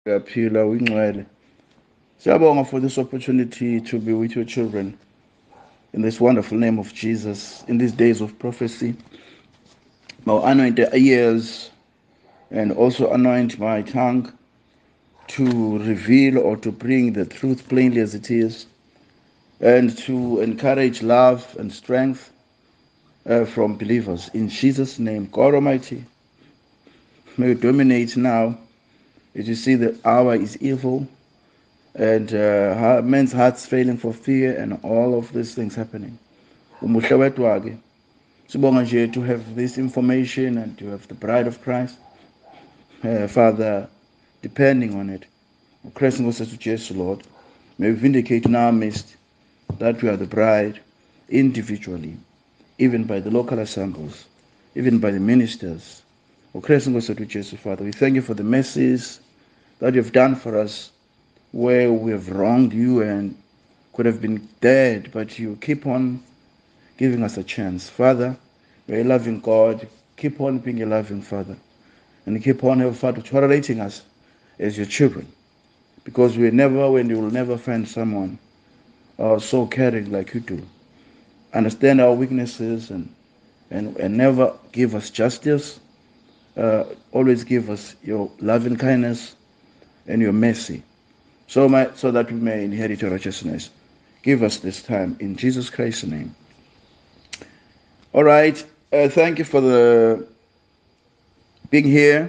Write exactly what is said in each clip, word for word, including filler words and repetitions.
Uyaphila uyingcwele. Siyabonga for this opportunity to be with your children in this wonderful name of Jesus in these days of prophecy. Now anoint their ears and also anoint my tongue to reveal or to bring the truth plainly as it is, and to encourage love and strength uh, from believers. In Jesus' name, God Almighty, may you dominate now. As you see, the hour is evil, and uh, men's hearts failing for fear, and all of these things happening. Umuhle wedwa-ke, sibonga nje to have this information and to have the bride of Christ, uh, Father, depending on it. Christ to Jesus, Lord, may we vindicate in our midst that we are the bride individually, even by the local assemblies, even by the ministers. Christ to Jesus, Father, we thank you for the mercies that you have done for us, where we have wronged you and could have been dead, but you keep on giving us a chance. Father, you're a loving God. Keep on being a loving Father. And keep on, Heavenly Father, tolerating us as your children. Because we never, when you will never find someone uh, so caring like you do. Understand our weaknesses and, and, and never give us justice. Uh, always give us your loving kindness and your mercy, so, my, so that we may inherit your righteousness. Give us this time in Jesus Christ's name. All right. Uh, thank you for the being here.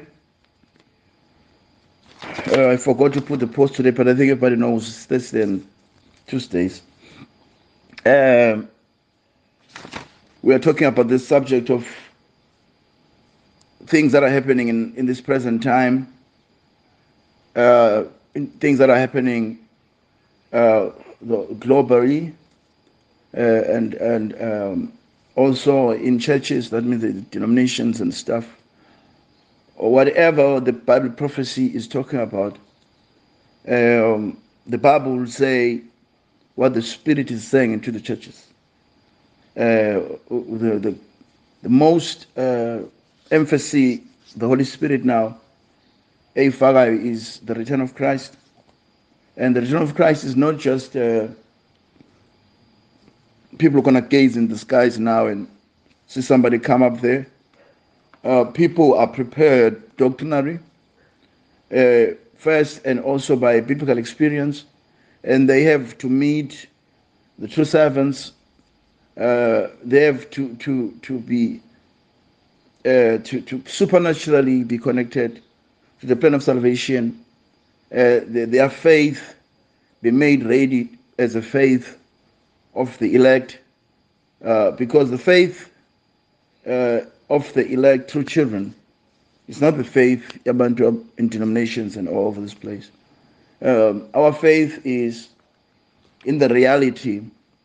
Uh, I forgot to put the post today, but I think everybody knows it's Thursday and Tuesdays. Um, we are talking about the subject of things that are happening in, in this present time, uh, things that are happening uh, globally, uh, and and um, also in churches, that means the denominations and stuff, or whatever the Bible prophecy is talking about. Um, the Bible will say what the Spirit is saying into the churches. Uh, the, the, the most uh, emphasis the Holy Spirit now is the return of Christ. And the return of Christ is not just uh, people are going to gaze in the skies now and see somebody come up there. Uh, people are prepared doctrinally, uh, first, and also by biblical experience, and they have to meet the true servants. Uh, they have to to to be uh, to to supernaturally be connected to the plan of salvation. Uh, the, their faith be made ready as a faith of the elect, uh, because the faith uh, of the elect through children is not the faith abantu in denominations and all over this place. Um, our faith is in the reality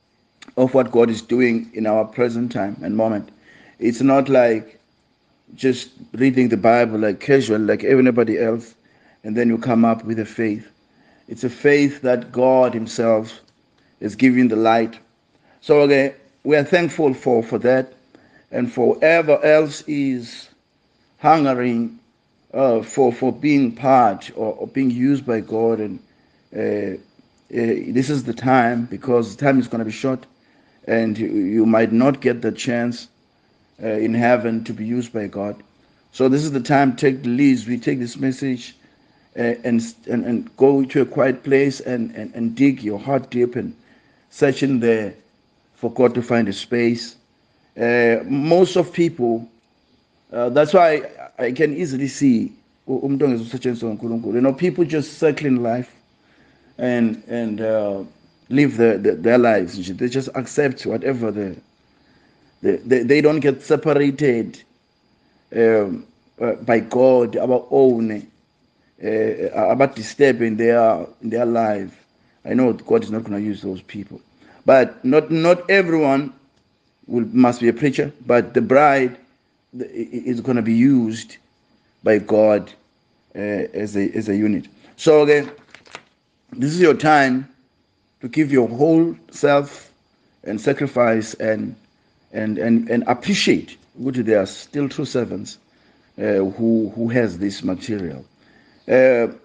of what God is doing in our present time and moment. It's not like just reading the Bible like casual, like everybody else, and then you come up with a faith. It's a faith that God Himself is giving the light. So okay, we are thankful for, for that, and for whoever else is hungering uh, for for being part or, or being used by God, and uh, uh, this is the time, because time is going to be short, and you, you might not get the chance uh, in heaven to be used by God. So this is the time. Take the leads. We take this message uh, and, and and go to a quiet place and, and, and dig your heart deep and search in there for God to find a space. Uh, most of people, uh, that's why I, I can easily see, you know, people just circling life and and uh, live the, the, their lives. They just accept whatever the, the they, they don't get separated um, uh, by God, our own, uh, about disturbing their their life. I know God is not going to use those people, but not not everyone will must be a preacher. But the bride is going to be used by God uh, as a as a unit. So again, this is your time to give your whole self and sacrifice and and and, and appreciate which they are still true servants uh, who who has this material. Uh,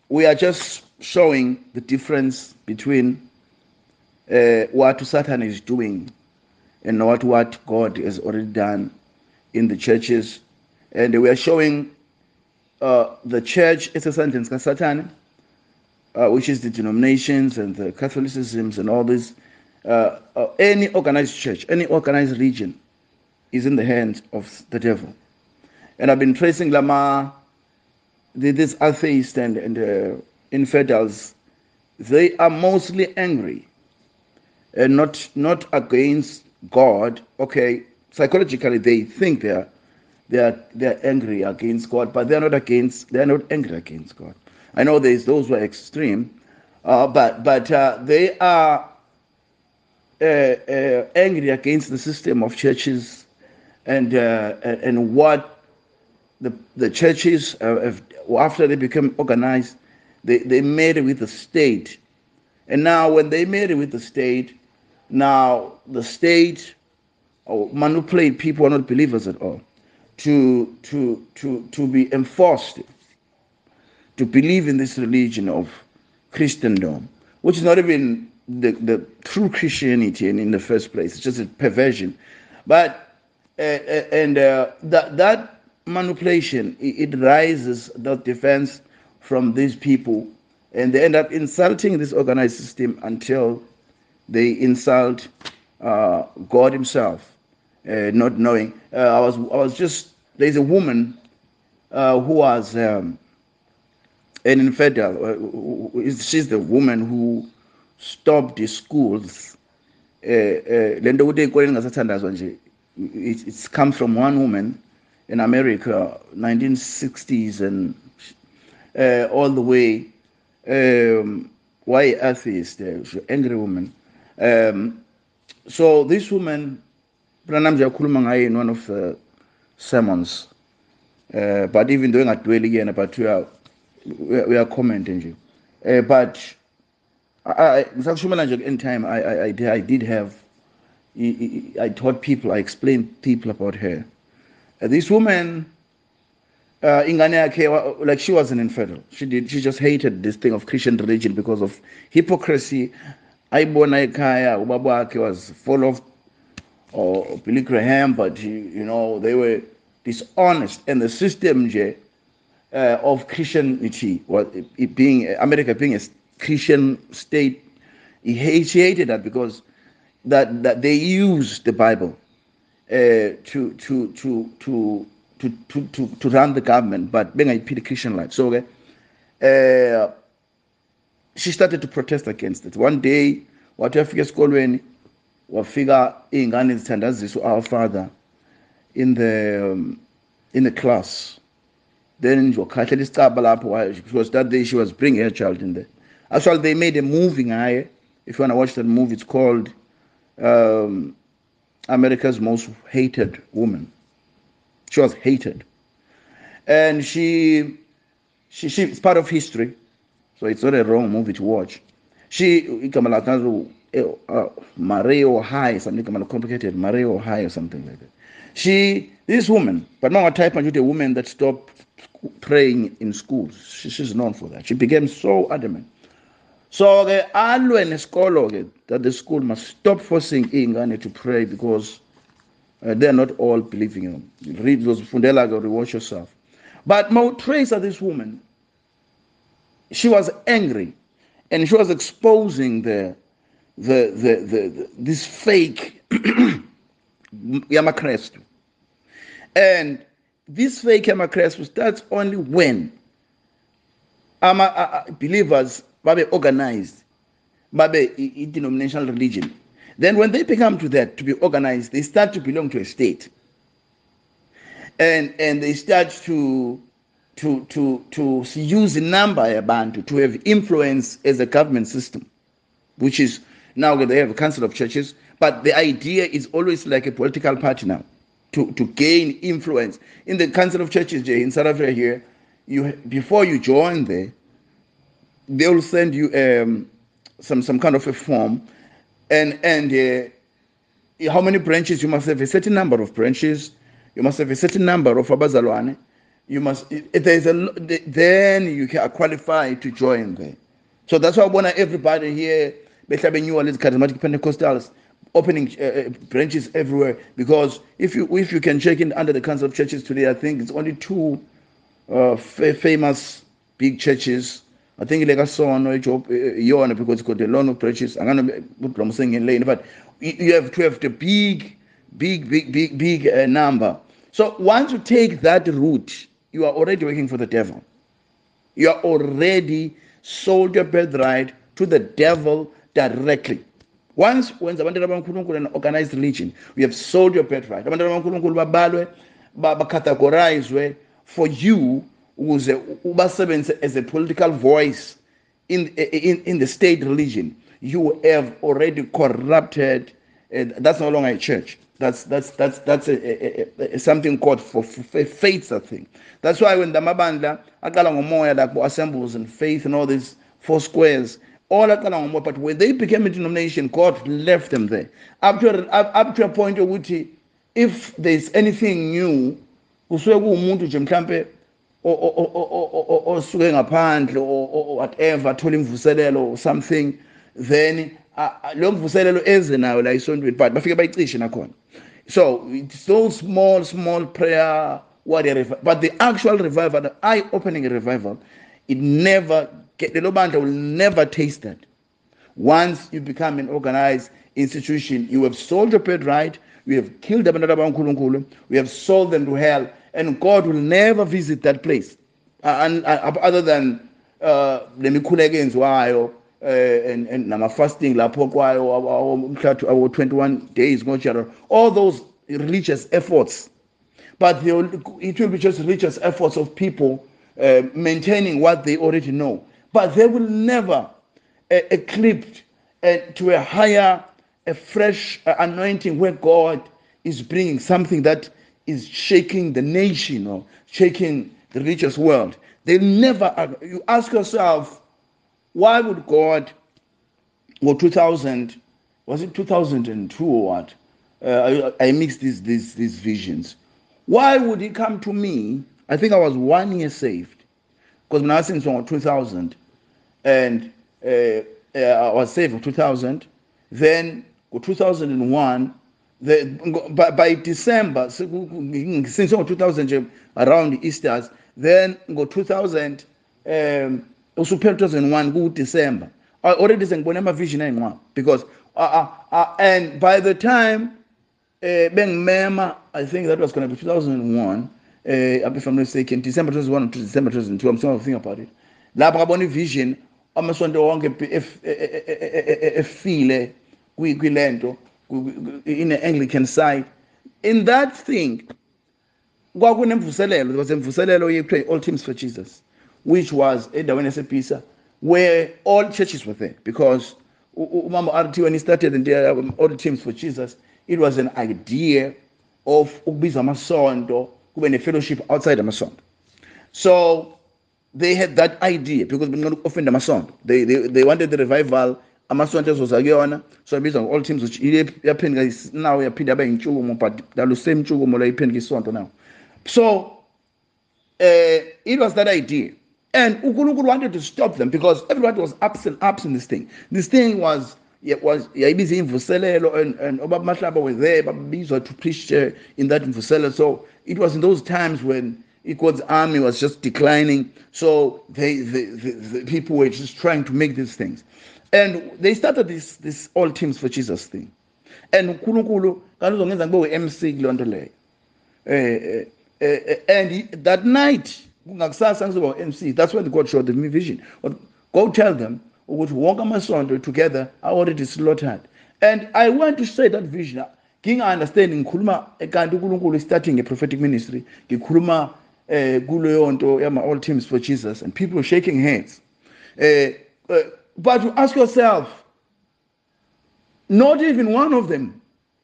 we are just showing the difference between uh, what Satan is doing and not what God has already done in the churches. And we are showing uh, the church as a sentence Satan, uh, which is the denominations and the Catholicisms and all this. Uh, uh, any organized church, any organized religion is in the hands of the devil. And I've been tracing Lama, the, these atheists and, and uh, infidels. They are mostly angry and not not against God. Okay, psychologically they think they are they are they are angry against God, but they are not against they are not angry against God. I know there's those who are extreme, uh, but but uh, they are uh, uh, angry against the system of churches and uh, and what the the churches uh, have, after they become organized, they they made it with the state, and now when they made it with the state, now the state or manipulate people who are not believers at all to to to to be enforced to believe in this religion of Christendom, which is not even the, the true Christianity in, in the first place. It's just a perversion. But uh, and uh, that that manipulation it, it rises that defense from these people, and they end up insulting this organized system until they insult uh, God Himself, uh, not knowing. Uh, I was I was just there's a woman uh, who was um, an infidel. Uh, she's the woman who stopped the schools. Uh, uh, it's come from one woman in America, nineteen sixties and uh, all the way. Um, why atheist? Uh, she's an angry woman. Um, so this woman, in one of the sermons, uh, but even doing a dwell again, but we are we are commenting. Uh, but I, in time, I, I I did have, I taught people, I explained people about her. Uh, this woman, uh, like she was an infidel. She did. She just hated this thing of Christian religion because of hypocrisy. Aibona Kaya, Ubabake was full of or Billy Graham, but you know they were dishonest, and the system uh, of Christianity was it being America being a Christian state. He hated that because that that they used the Bible uh, to to to to to to to to run the government, but being a Christian life. So okay, uh, she started to protest against it. One day, wafika esikolweni, wafika iy'ngane zithandazisa our father in the um, in the class. Then wakhahlela isicaba lapho, because that day she was bringing her child in there. Actually, they made a movie ngaye. If you want to watch that movie, it's called um, America's Most Hated Woman. She was hated, and she she she it's part of history. So it's not a wrong movie to watch. She, uh, Mario High, something complicated, Mario High or something like that. She, this woman, but not a type of a woman that stopped praying in schools. She, she's known for that. She became so adamant. So the alwen scholar that the school must stop forcing Ingane to pray because uh, they're not all believing in them. Read those Fundela, go watch yourself. But more trace of this woman. She was angry, and she was exposing the, the, the, the, the this fake Yamakrestu. And this fake Yamakrestu starts only when um, uh, uh, believers are organized, by a denominational religion. Then when they become to that, to be organized, they start to belong to a state. And, and they start to to to to use a number yabantu to have influence as a government system, which is now they have a council of churches, but the idea is always like a political party now, to to gain influence in the council of churches in South Africa here. You before you join there, they will send you um, some some kind of a form, and and uh, how many branches you must have, a certain number of branches, you must have a certain number of abazalwane. you must, if there's a, then you can qualify to join there. So that's why I want everybody here, behlabe New Orleans Charismatic Pentecostals, opening uh, branches everywhere. Because if you if you can check in under the Council of Churches today, I think it's only two uh, f- famous big churches. I think like I saw on Yona because it's got a lot of branches. I'm gonna put them saying in lane, but you have to have the big, big, big, big, big uh, number. So once you take that route, you are already working for the devil. You are already sold your birthright to the devil directly. Once, when an organized religion, you have sold your birthright. Categorized for you as a, as a political voice in, in, in the state religion. You have already corrupted. Uh, that's no longer a church. That's that's that's that's a, a, a, something called for, for faith. I think that's why when the Mabanda akala ngomoya like assembles and faith and all these four squares, all akala ngomoya. But when they became a denomination, God left them there up to a, up to a point of which, if there's anything new, usuke umuntu nje mhlambe osuke ngaphandle or whatever, thola imvuselelo or something, then lo mvuselelo eze nayo la isontweni but bafike bayicishe nakhona. So it's those small small prayer warrior, but the actual revival, the eye-opening revival, it never get, the Lobanta will never taste that. Once you become an organized institution, you have sold your birthright, you have killed them, we have sold them to hell, and God will never visit that place. Uh, and uh, other than uh, the mikhuleko enziwayo uh, and and nama fasting lapho kwayo our twenty-one days, all those religious efforts, but will, it will be just religious efforts of people uh, maintaining what they already know, but they will never uh, eclipse uh, to a higher, a fresh uh, anointing where God is bringing something that is shaking the nation or shaking the religious world. They never, you ask yourself, why would God, or two thousand, was it two thousand two or what? Uh, I, I mixed these, these, these visions. Why would he come to me? I think I was one year saved. Because when I was in two thousand, and uh, uh, I was saved in two thousand, then two thousand one, the, by, by December, since two thousand, around Easter's, then go two thousand, um, also two thousand one, go December. I already sang my vision anymore because, uh, uh, uh, and by the time, uh, Ben Mema, I think that was going to be two thousand one, uh, if I'm not mistaken, December two thousand one to December two thousand two, I'm still thinking about it. La Braboni vision, I'm not if feel kwilento in the Anglican side. In that thing, there was a mvuselelo you play All Teams for Jesus, which was endaweni yasePisa, where all churches were there, because Umama R T, when he started in the All Teams for Jesus, it was an idea of ukubiza amasonto kube ne fellowship outside amasonto. So they had that idea because often amasonto, they they they wanted the revival. Amasonto ezozakuyona, so ibizwa All Teams, which yaphenduka now yaphinda abe intshukumo, but that same ntshukumo la iphenduka isonto now. So uh, it was that idea, and uNkulunkulu wanted to stop them because everybody was ups and ups in this thing. This thing was it was yayibiza imvuselelo, and and Obaba Mahlaba were there, babizwa to preach uh, in that imvuselelo. So it was in those times when God's army was just declining. So they the, the, the people were just trying to make these things. And they started this this All Teams for Jesus thing. And uNkulunkulu kanuzongenza kube M C kulonto leyo. Eh and that night ngakusasa ngizoba M C. That's when God showed me vision. But go tell them ukuthi wonke amasonto together are already slaughtered. And I want to say that vision. Nginga understanding ngikhuluma kanti uNkulunkulu starting a prophetic ministry. Ngikhuluma eh kuleyo nto yama All Teams for Jesus, and people shaking heads. Eh uh, But you ask yourself, not even one of them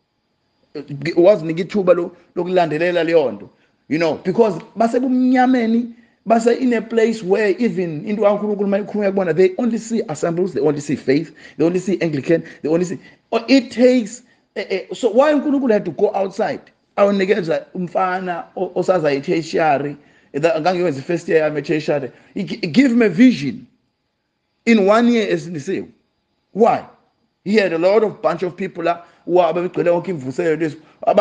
was nigithuba lokulandelela leyo nto, you know, because base kumnyameni, base in a place where even into uNkulunkulu mayikhuluma kubona, they only see assemblies, they only see faith, they only see Anglican, they only see. It takes uh, uh, so why uNkulunkulu had to go outside? Awunikeza umfana osaza etertiary the first year I'm a cheshade. Give him a vision. In one year, as they say. Why? He had a lot of bunch of people who are looking for this.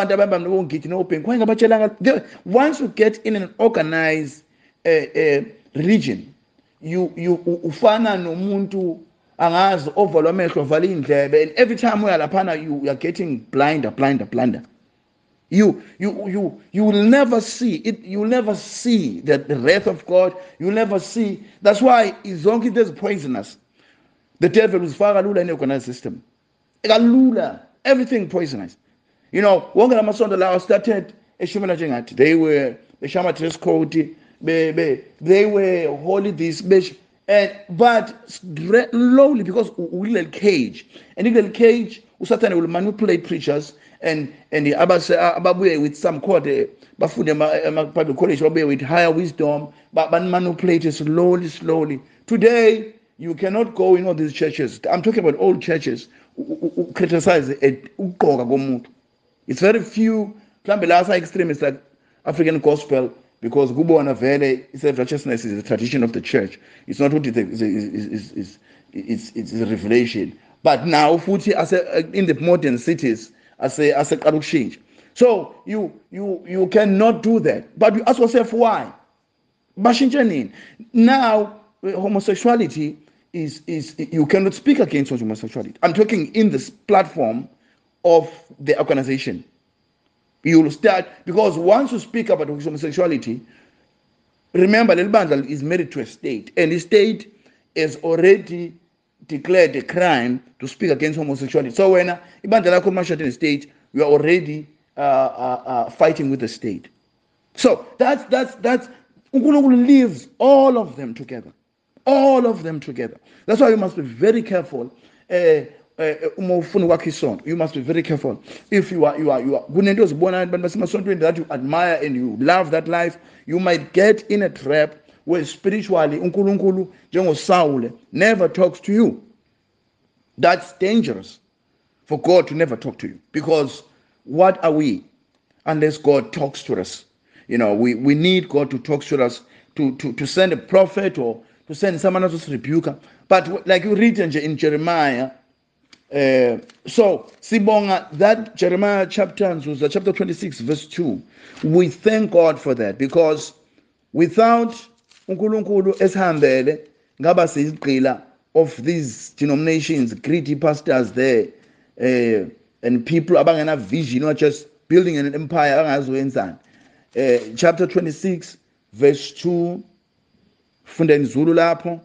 Once you get in an organized uh, uh, religion, you you ufana nomuntu angazi ovala amehlo vala indlebe, and every time we are lapana, you are getting blinder, blinder, blinder. You you you you will never see it. You will never see the, the wrath of God. You will never see. That's why izonke there's poisonous. The devil is far lula in the organized system. Lula, everything poisonous. You know, one of the Masonda started a Shumana Jengat. They were the Shama dress code. They were holy this and but slowly because we little cage and in little cage, Satan will manipulate preachers and and the Ababu with some court, Bafude public college with higher wisdom, but manipulate it slowly, slowly. Today, you cannot go in all these churches. I'm talking about old churches who criticize it. It's very few extremists like African gospel because Gubo and Avele, self-righteousness is the tradition of the church. It's not what it is, is, is, is, it's a revelation. But now, as a, in the modern cities, as a as a change. So you you you cannot do that. But you ask yourself why? Now homosexuality is is you cannot speak against homosexuality. I'm talking in this platform of the organization. You will start because once you speak about homosexuality, remember the Bandal is married to a state, and the state is already declared a crime to speak against homosexuality. So when Ibandala commercial in the state, we are already uh, uh, uh, fighting with the state. So that's that's that's Unkulunkulu leaves all of them together, all of them together. That's why you must be very careful. Uh, you must be very careful. If you are you are you are that you admire and you love that life, you might get in a trap where spiritually unkulunkulu jengo Saul never talks to you. That's dangerous for God to never talk to you, because what are we unless God talks to us? You know, we, we need God to talk to us, to, to, to send a prophet or to send someone else to rebuke. But like you read in, in Jeremiah, uh, so Sibonga, that Jeremiah chapter, chapter twenty-six, verse two, we thank God for that, because without uNkulunkulu esihambele ngaba siyigqila of these denominations, greedy pastors there, uh, and people abangena vision, not just building an empire angazoyenzani. Uh, chapter twenty-six, verse two, funda in Zulu lapho.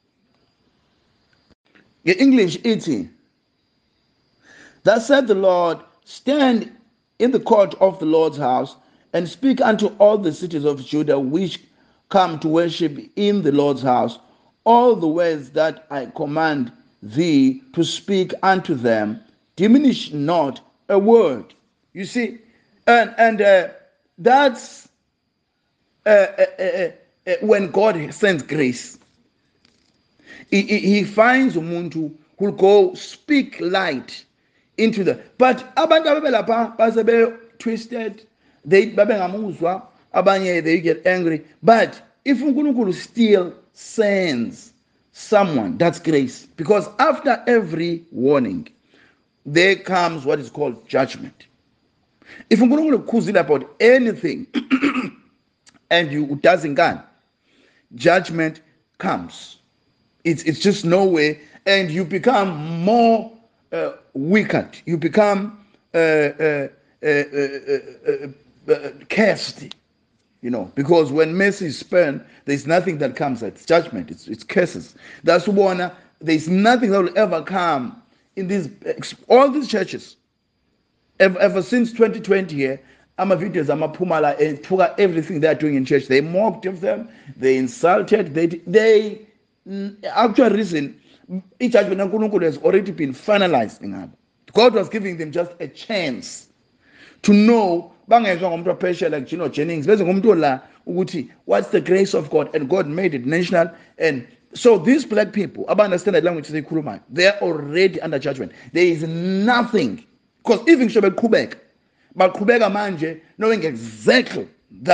In English, iti. Thus said the Lord, stand in the court of the Lord's house and speak unto all the cities of Judah which come to worship in the Lord's house all the words that I command thee to speak unto them. Diminish not a word. You see, and and uh, that's uh, uh, uh, uh, when God sends grace. He, he, he finds umuntu who'll go speak light into the. But abantu ababelapha baze twisted. They babengamuzwa. Abanye they get angry. But if uNkulunkulu still sends someone, that's grace. Because after every warning, there comes what is called judgment. If uNkulunkulu khuzila about anything and you doesn't go, judgment comes. It's it's just no way, and you become more uh, wicked. You become uh, uh, uh, uh, uh, uh, cursed. You know, because when mercy is spent, there's nothing that comes. It's judgment. It's it's curses. That's why there's nothing that will ever come in these all these churches. Ever, ever since twenty twenty here, I'm a videos, I'm a Pumala, and took everything they're doing in church. They mocked of them. They insulted. They they actual reason each judgment has already been finalized. God was giving them just a chance to know. Like, you know, Jennings, what's the grace of God? And God made it national. And so these black people, I understand that language, they are already under judgment. There is nothing, because even Shobel Kubek, but Kubeka Manje, knowing exactly that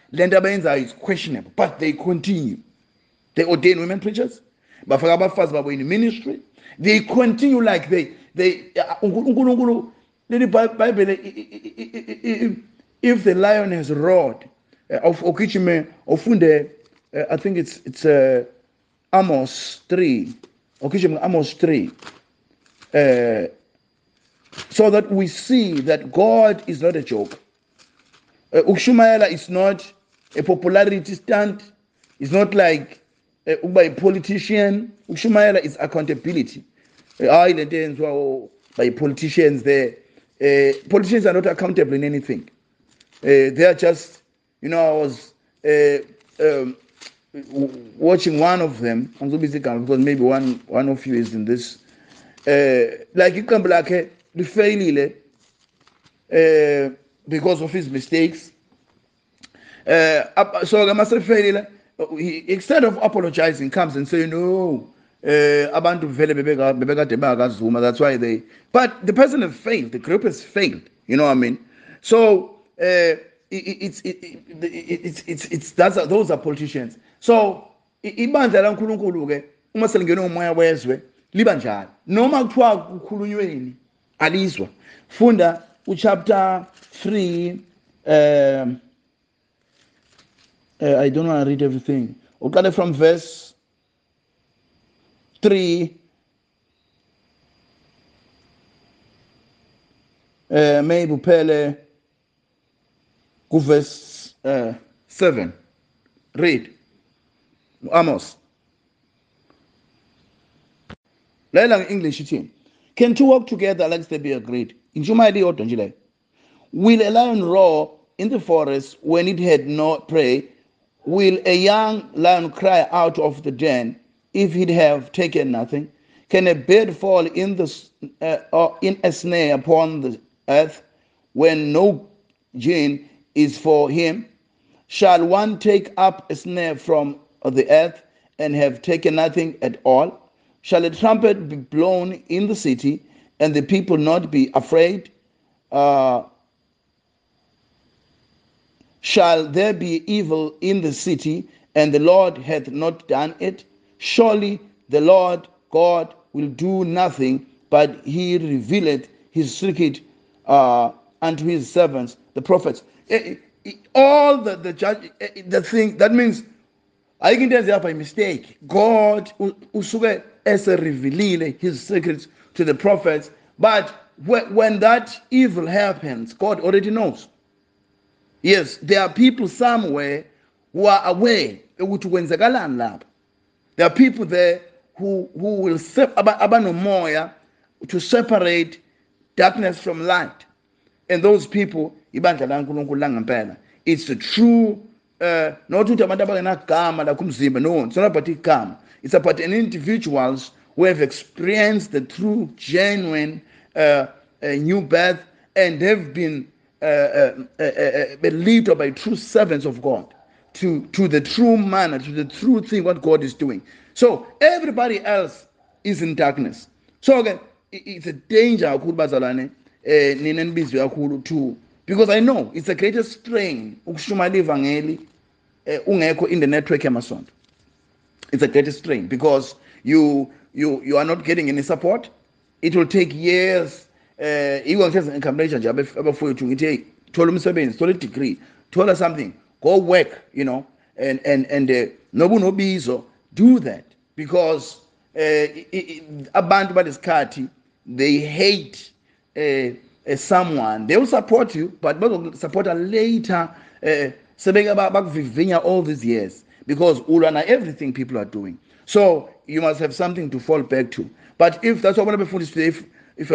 lento abayenzayo is questionable, but they continue. They ordain women preachers, bafaka abafazi babo in ministry. They continue like they they uNkulunkulu leli Bible, if the lion has roared, of okijime ofunde, I think it's it's uh, Amos three, okijime Amos three, uh, so that we see that God is not a joke. Uh, Ukushumayela is not a popularity stunt. It's not like uh, by a politician. Ukushumayela is accountability. I uh, by politicians there. Uh, politicians are not accountable in anything. Uh, they are just, you know, I was uh, um, watching one of them, because maybe one one of you is in this. Uh, like you can be like, the failure uh, because of his mistakes. Uh, so I must say, failure. He, instead of apologizing, comes and say, no, abantu vele bebekade bayakazuma, that's why they. But the person has failed. The group has failed. You know what I mean? So uh, it, it's it, it, it's it's it's that's those are politicians. So ibandla laNkulunkulu ke uma selingene umoya wezwe liba njalo. Noma kuthiwa kukhulunyweni alizwa. Funda uchapter three. Um, uh, I don't want to read everything. Uqale from verse three. Uh, maybe uphele ku verse uh, seven. Read. Amos. Laila in English ithini? Can two walk together unless they be agreed? In Jumaili odwa nje leyo. Will a lion roar in the forest when it had no prey? Will a young lion cry out of the den if it have taken nothing? Can a bird fall in the uh, or in a snare upon the earth when no gin is for him? Shall one take up a snare from the earth and have taken nothing at all? Shall a trumpet be blown in the city and the people not be afraid? Uh, shall there be evil in the city and the Lord hath not done it? Surely the Lord God will do nothing, but he revealeth his secret uh, unto his servants, the prophets. All the, the judge, the thing, that means, I can tell you by mistake. God usuke ese revealile his secrets to the prophets, but when that evil happens, God already knows. Yes, there are people somewhere who are aware. There are people there who who will abanomoya to separate darkness from light, and those people, it's the true. Uh, not to no, it's not about it. It's about an individuals who have experienced the true, genuine uh, uh, new birth and have been uh, uh, uh, uh, believed by true servants of God to, to the true manner, to the true thing what God is doing. So everybody else is in darkness. So again, it's a danger too, because I know it's the greatest strain in the network Amazon. It's the greatest strain because you you you are not getting any support. It will take years. Even for you to told him seven, degree, told her something, go work, you know, and and and no no bizo do that because abantu by this party they hate uh, uh, someone. They will support you, but they will support her later. Uh, all these years because ulana everything people are doing. So you must have something to fall back to. But if that's what I'm going to if if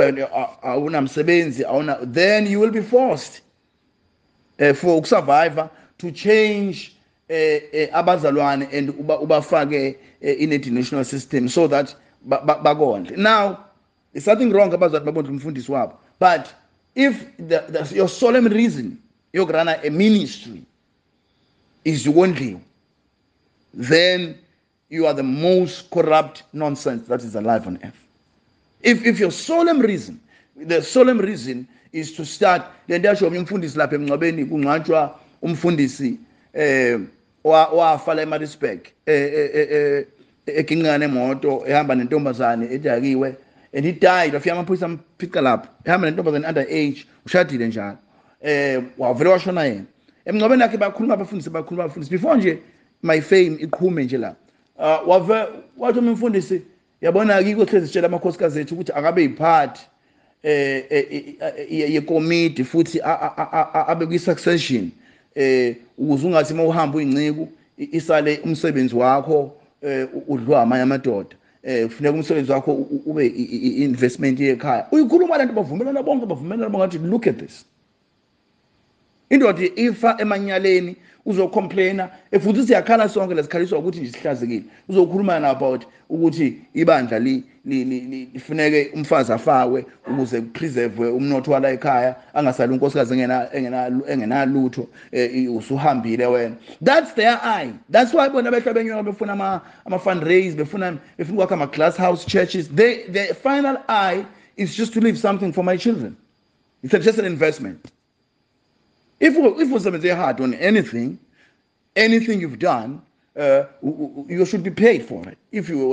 I then you will be forced uh, for survivor to change abazalwane uh, uh, and ubafake uh, in a international system so that bagonde. Now there's something wrong about that, but if the, the, your solemn reason you're going to a ministry is only, then you are the most corrupt nonsense that is alive on earth. If if your solemn reason, the solemn reason is to start, then there should be umfundisi lapha emngcwabeni kungcwatshwa umfundisi eh wafala eMaritzburg eh eginqane emoto ehamba nentombazane edakiwe and he died wafika amaphoyisa amphica lapho ehamba nentombazane under age ushadile njalo eh wavele washona yena emngcwabeni yakhe bakhuluma abafundisi bakhuluma abafundisi before nje my fame iqhume nje la uh, wave wathi umfundisi yabona akiko hlezi sitshela amakhosikazi ethu ukuthi akabe yiphathi eh yekomiti futhi abe kwi succession eh ukuze ungathi mawuhamba uyinciku isale umsebenzi wakho udlwa amanye amadoda eh kufuneka umsebenzi wakho ube investment yekhaya uyikhuluma lento bavumelana bonke bavumelana bonke look at this indoda ifa emanyaleni uzocomplaina efuthi siyakhala sonke lesikhaliswa ukuthi nje sihlazekile uzokhuluma na about ukuthi ibandla li lifuneke umfazi afakwe ukuze kupreserve umnotho wala ekhaya angasali unkosikazi engena engena engenalutho usuhambile wena that's their eye that's why bona behla benyuka befuna ama ama fundraise befuna befuna kwakha ama glass house churches they their final eye is just to leave something for my children. It's just an investment. If if we say hard on anything, anything you've done, uh, you should be paid for it. If you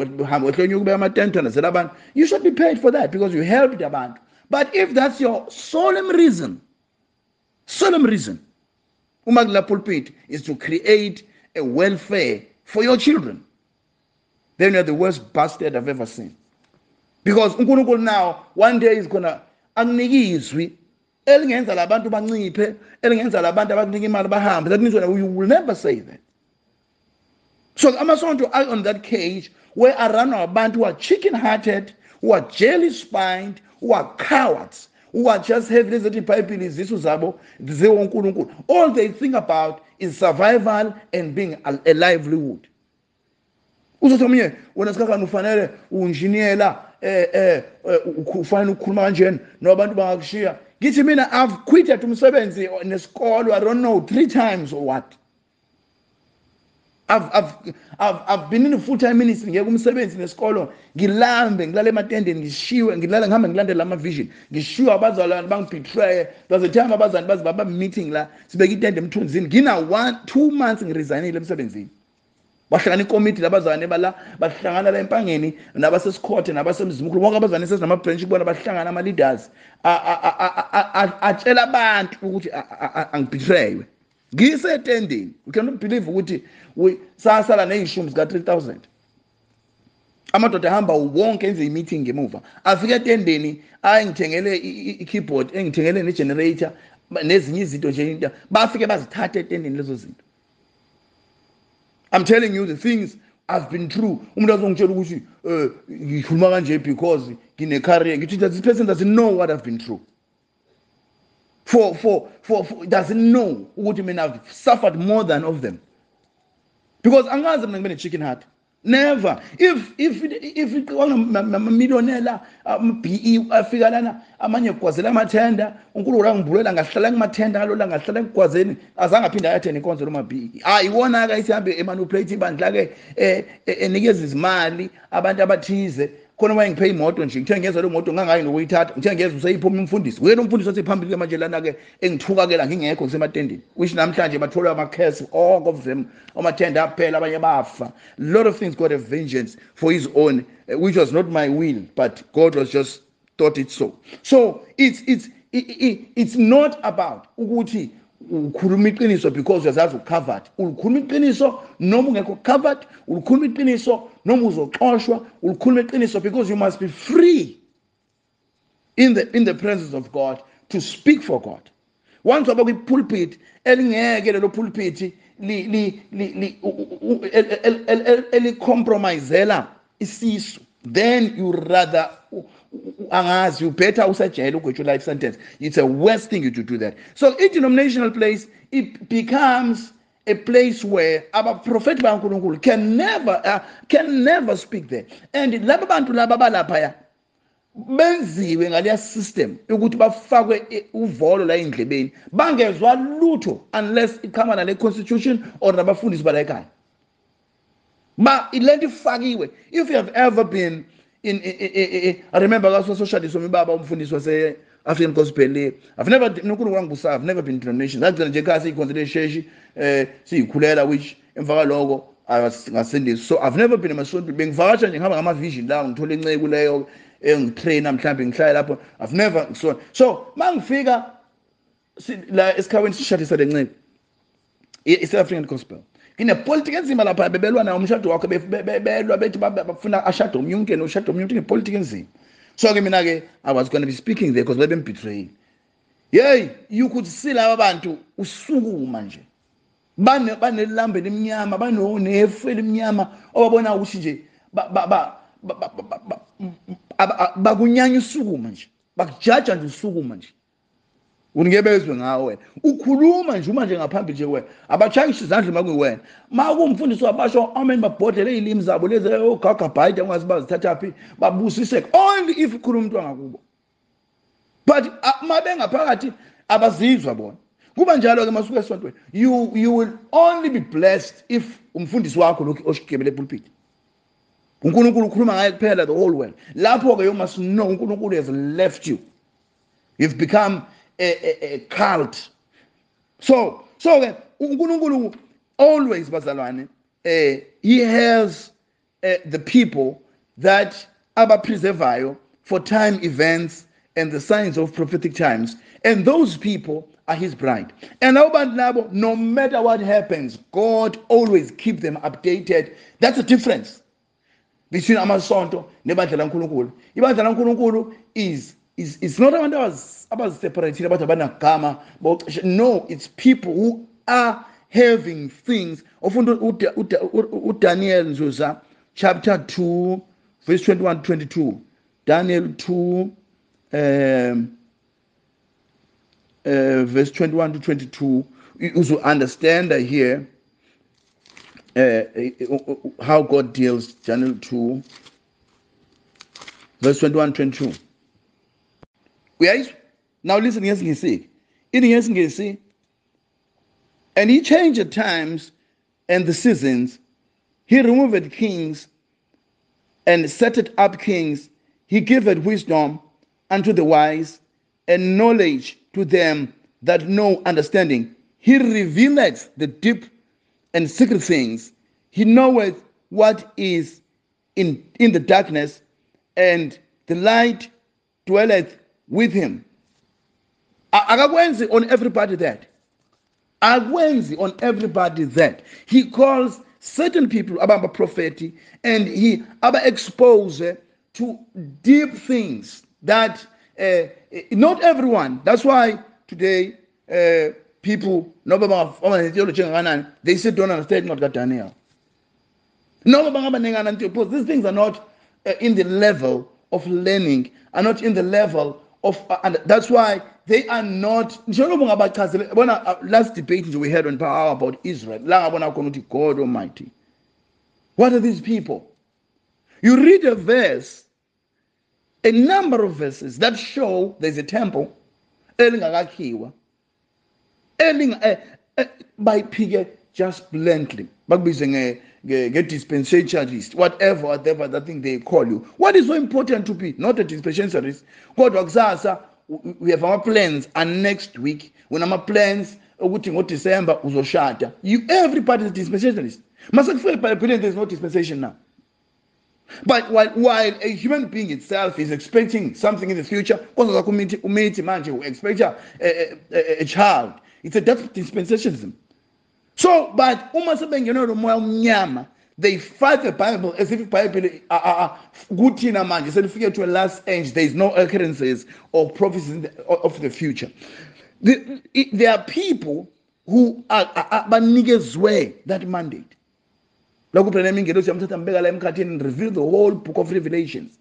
you should be paid for that because you helped the bank. But if that's your solemn reason, solemn reason, Umagla pulpit is to create a welfare for your children, then you're the worst bastard I've ever seen. Because uNkulunkulu now one day is gonna anginikizwi elingenza labantu banciphe elingenza labantu abakunika imali bahambe. That means you will never say that. So amasonto are on that cage where around abantu who are chicken-hearted, who are jelly-spined, who are cowards, who are just heavy that Bible is this zabo uNkulunkulu. All they think about is survival and being a, a livelihood. Uzothomiye wena sikaka ufanele uengineer eh eh ufanele ukukhuluma kanjeni nabantu bangakushiya. Githi mina I've quitted umsebenzi nesikolo I don't know three times or what. I've I've I've I've been in a full-time ministry ngeke umsebenzi nesikolo ngilambe ngilala ematendeni ngishiwe ngilala ngihamba ngilandela ama vision ngishiwe abazalwane bangibetray there's a time abazalwane bazi baba meeting la sibeka itende emthunzini ngina one two months ngiresignile emsebenzini bahlangana ikomiti labazalwane bala bahlangana la empangeni nabasesikhote nabasemzimkhulu bonke abazalwane sesinama branch kubona bahlangana ama leaders atshela abantu ukuthi angibetraywe ngisetendeni. You cannot believe ukuthi we sasala nezishumi zika three thousand amadoda ahamba wonke enze imeeting ngemuva afika etendeni ayingithengele i-keyboard engithengele ne-generator nezinye izinto nje bafike bazithatha etendeni lezo zinto. I'm telling you the things I've been through. Umuntu azongitshela ukuthi eh ngikhuluma kanje because ngine career ngithi that this person doesn't know what I've been through. For, for, for, for doesn't know what I mean. I've suffered more than of them. Because angazi mina ngibe chicken heart. Never. If if if it millionaire um B E afika lana amanye kwazela amathenda uNkulunkulu angibhulela ngahlala kumathenda ngalola ngahlala kwazeni azange aphinda ayathena inkonzo loma B E. Ah iwona ka isihambe emanipulate ibandla ke enikeza izimali abantu abathize khona uma ngiphe imoto nje ngithe ngiyeza le moto ngangayi nokuyithatha ngithe ngiyeza useyiphuma umfundisi wena umfundisi othi phambili kwamanje lana ke engithukakela ngingekho kusematendeni which namhlanje bathola ama curse all of them amathenda aphela abanye bafa. A lot of things got a vengeance for his own uh, which was not my will but God was just thought it so. So it's it's it, it, it's not about ukuthi ukhuluma iqiniso because uyazazi ucovered. Ukhuluma iqiniso noma ungekho covered, ukhuluma iqiniso noma uzoxoshwa, ukhuluma iqiniso because you must be free in the in the presence of God to speak for God. Once waba kwi pulpit elingeke lelo pulpit li li li eli compromisela isisu, then you rather angazi you better usajele ugwetshwe life sentence. It's a worst thing you to do that. So a denominational place, it becomes a place where our prophet baNkulunkulu can never uh, can never speak there. And laba bantu laba balapha benziwe ngaleya system ukuthi bafakwe uvolo la endlebeni bangezwa lutho unless ikhama na le constitution or nabafundisi bala ekhaya. Ba ilento ifakiwe. If you have ever been in, in, in, in, in I remember also socialist umibaba umfundisi wase African gospel. I've never I've never been to a nation. That's the Jekasi consideration uh see Kulela which in logo I was this. So I've never been a Mason being voucher and have a vision down to Lego and train I'm clamping child up. I've never so so man figure like it's current shut is it's African gospel. In a political zima lapha bebelwa na umshado wakhe bebelwa bethi bafuna ashado umyunke no shado umyunke in political zima. So ke mina ke I was going to be speaking there because they've been betrayed. Hey, you could see laba bantu usukuma nje. Bane banelambe lemnyama bano nefu lemnyama obabona ukuthi nje ba ba bakunyanya usukuma nje. Bakujaja nje usukuma nje. Ungebezwe ngawe wena ukhuluma nje uma nje ngaphambili nje wena abachayisha izandla makuwena makumfundisi wabasho amen babhodele izilimi zabo lezi ogagabhayida ungazi bazithatha phi babusise only if ukhuluma umuntu wangakubo but mabengaphakathi abazizwa bona kuba njalo ke masuku esontweni you you will only be blessed if umfundisi wakho lokho oshikebele epulpit uNkulunkulu ukhuluma ngaye kuphela the whole world lapho ke you must know uNkulunkulu has left you. You've become A, a, a cult. So, so uh, uNkulunkulu always bazalwane, uh, he has uh, the people that abapreservayo for time events and the signs of prophetic times, and those people are his bride. And no matter what happens, God always keep them updated. That's the difference between amasonto nebandla laNkulunkulu. Ibandla laNkulunkulu is is it's not abantu abaziseparated abantu abanagama. No, it's people who are having things. Ofunda uDaniel Nzuza chapter two verse twenty-one to twenty-two. Daniel two um, uh, verse twenty-one to twenty-two. You also understand here uh, how God deals. Daniel two verse twenty-one to twenty-two. Now listen, yes, you see. In yes, you see. And he changed the times and the seasons. He removed kings and set up kings. He giveth wisdom unto the wise and knowledge to them that know understanding. He revealeth the deep and secret things. He knoweth what is in, in the darkness, and the light dwelleth with him. Akakwenzi on everybody that. Akwenzi on everybody that. He calls certain people about a prophet, and he aba expose to deep things that uh, not everyone. That's why today uh, people they say don't understand not got Daniel. No, because these things are not uh, in the level of learning, are not in the level of, uh, and that's why they are not. Last debate we had on power about Israel. God Almighty. What are these people? You read a verse, a number of verses that show there's a temple, by Piggy just bluntly. Get dispensationalist, whatever, whatever that thing they call you. What is so important to be? Not a dispensationalist. God Oxasa, we have our plans, and next week, when our plans, what December, Uzoshata. You everybody is dispensationalist. There's no dispensation now. But while, while a human being itself is expecting something in the future, who expect a, a, a, a child, it's a that's dispensationalism. So, but they fight the Bible as if the Bible are good so if you get to a last age, there is no occurrences or prophecies of the future. There are people who are niggas way that mandate. And reveal the whole book of Revelations.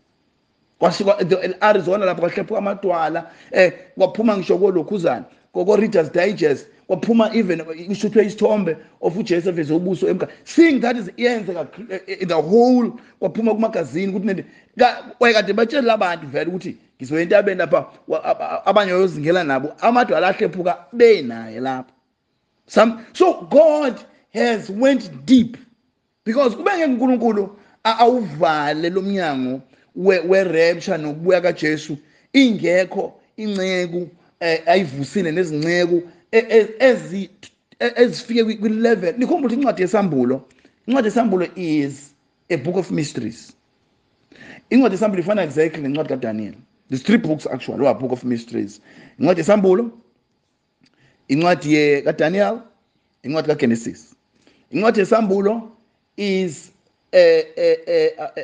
Reader's Digest. Even you should place tombe of which is seeing that is in the whole Wapuma magazine. Why got the budget labantu very uti? Is when they bend up Abanos in Gelanabo, Amato Alaske Puga, Bena, lap. Some so God has went deep because Ubangan Gurungulu Auva Lelumyango, where Rebshan, Buaga Jesu, Ingeko. inceku ayivusile nezinceku ezi ezifike kwi-level. Nikhumbula incwadi yesambulo. Incwadi yesambulo is a book of mysteries. Incwadi yesambulo ifana exactly nencwadi kaDaniel. There's three books actually, a book of mysteries. Incwadi yesambulo, incwadi kaDaniel, incwadi kaGenesis. Incwadi yesambulo is a, a, a,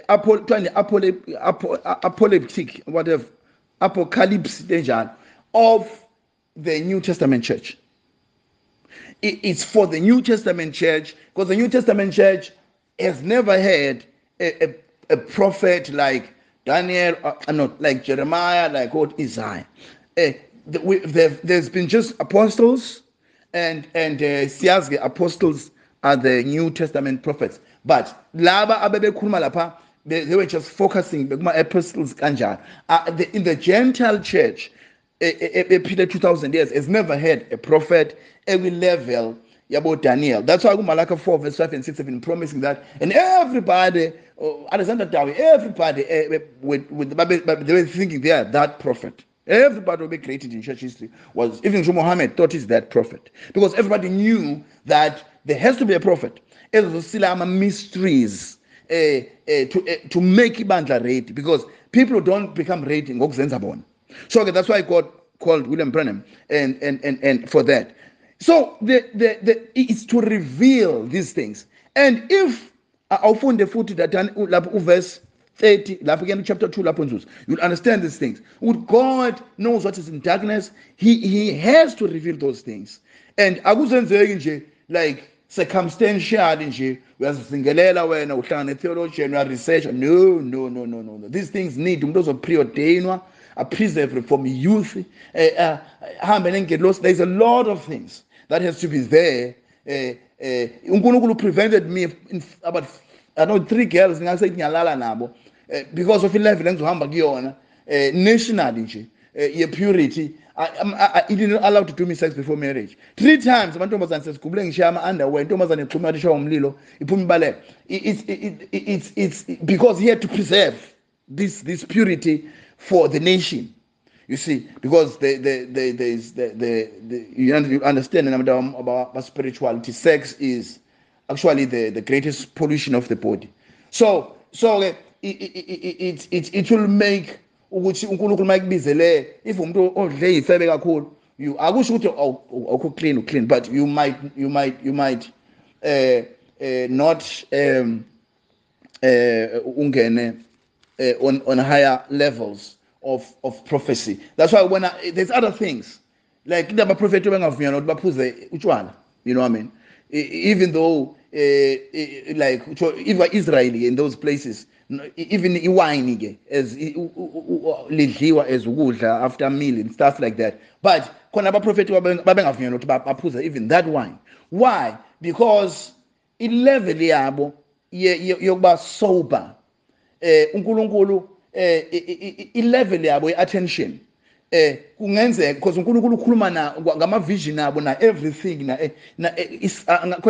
a, apocalyptic, whatever, apocalypse of the New Testament church. It, it's for the New Testament church, because the New Testament church has never had a, a, a prophet like Daniel, uh, not like Jeremiah, like what Isaiah. Uh, the, we, there's been just apostles, and and uh, apostles are the New Testament prophets. But laba abebe khuluma lapha, they, they were just focusing on apostles kanjani. Uh, the, in the Gentile church, a, a, a two thousand years has never had a prophet every level about Daniel. That's why Malachi four verse five and six have been promising that, and everybody, uh, Alexander Dowie, everybody uh, with with the, they were thinking they are that prophet. Everybody will be created in church history was, even Muhammad thought he's that prophet, because everybody knew that there has to be a prophet. There's still mysteries uh, uh, to uh, to make ibandla ready, because people don't become ready ngokuzenza bona. So okay, that's why God called William Branham and and and and for that. So the the the it's to reveal these things. And if awufunde futhi that lapho verse thirty, lapho again chapter two, lapho nzuzo, you'll understand these things. When God knows what is in darkness, he he has to reveal those things. And akuzenzeki nje like circumstantial nje uyazizingelela wena uhlangana theologian uya research. No, no, no, no, no. These things need umuntu ozopreordainwa, a preserve from youth. Uh, uh, There's a lot of things that has to be there. Unkulunkulu uh, uh, prevented me in about I know three girls ngase ngiyalala nabo because of eleven engizohamba kuyona nationally nje ye purity. I, I, I didn't allow to do me sex before marriage. Three times amantombazane sesigubule ngishiya ama underwear, intombazane ixhuma lishawa umlilo iphuma ibaleka. It's it, it, it's it's because he had to preserve this this purity for the nation. You see, because the the the there's the, the the you understand about, about spirituality. Sex is actually the, the greatest pollution of the body. So so it it it, it, it will make ukuthi uNkulunkulu mayikubizele if umuntu odle ifebe kakhulu, you akusho ukuthi awukho clean clean, but you might you might you might uh, uh, not um uh, ungene uh, on on higher levels of of prophecy. That's why when I, there's other things like the prophet bengavunyana ukuthi baphuze utshwala, you know what I mean, even though uh, like even Israeli in those places, even iwine ke as lidliwa as ukudla after a meal and stuff like that, but khona abaprofeti babengavunyana ukuthi baphuze even that wine. Why? Because ilevel yabo yokuba sober, eh uNkulunkulu eh ilevel yabo attention eh kungenzeka because uNkulunkulu ukhuluma na ngama vision abo na everything na na is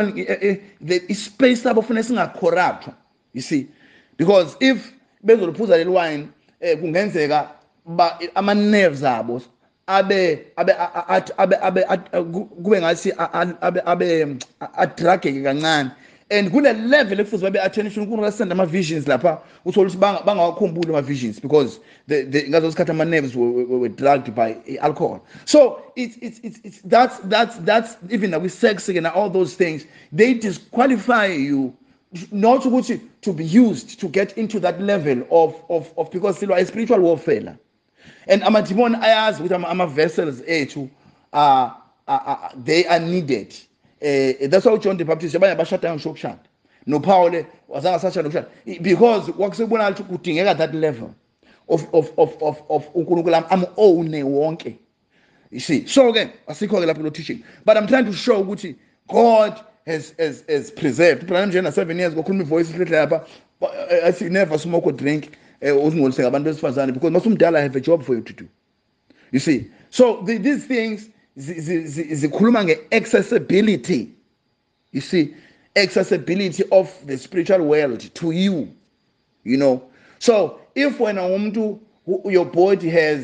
the space abo funa singa corrupt, you see, because if bezoliphuza leli wine eh kungenzeka ama nerves abo abe abe abe abe kube ngathi abe abe adrageke kancane, and kule level ekufuze babe attention uNkulunkulu asenda ama visions lapha uthola ukuthi bangawakhumbuli ama visions because the the ngazo sikhatha ama nerves were, were drugged by alcohol. So it's it's it's, it's that's that's that's even with sex and all those things, they disqualify you not to to be used to get into that level of of of because still a spiritual warfare. And amadimon ayazi ukuthi ama vessels ethu uh, uh, they are needed. Uh, that's why John the Baptist abanye bashata ngisho ukushada no Paul wazanga sashada ukushada because wakusebona ukuthi kudingeka that level of of of of of uNkulunkulu am own wonke, you see. So again asikho ke lapho lo teaching, but I'm trying to show ukuthi God has has has preserved Branham Jena seven years ngokhuluma ivoice little lapha I see never smoke or drink uzingolise ngabantu besifazane because masumdala have a job for you to do, you see. So the, these things zikhuluma nge-accessibility, you see, accessibility of the spiritual world to you, you know. So if when a umuntu your body has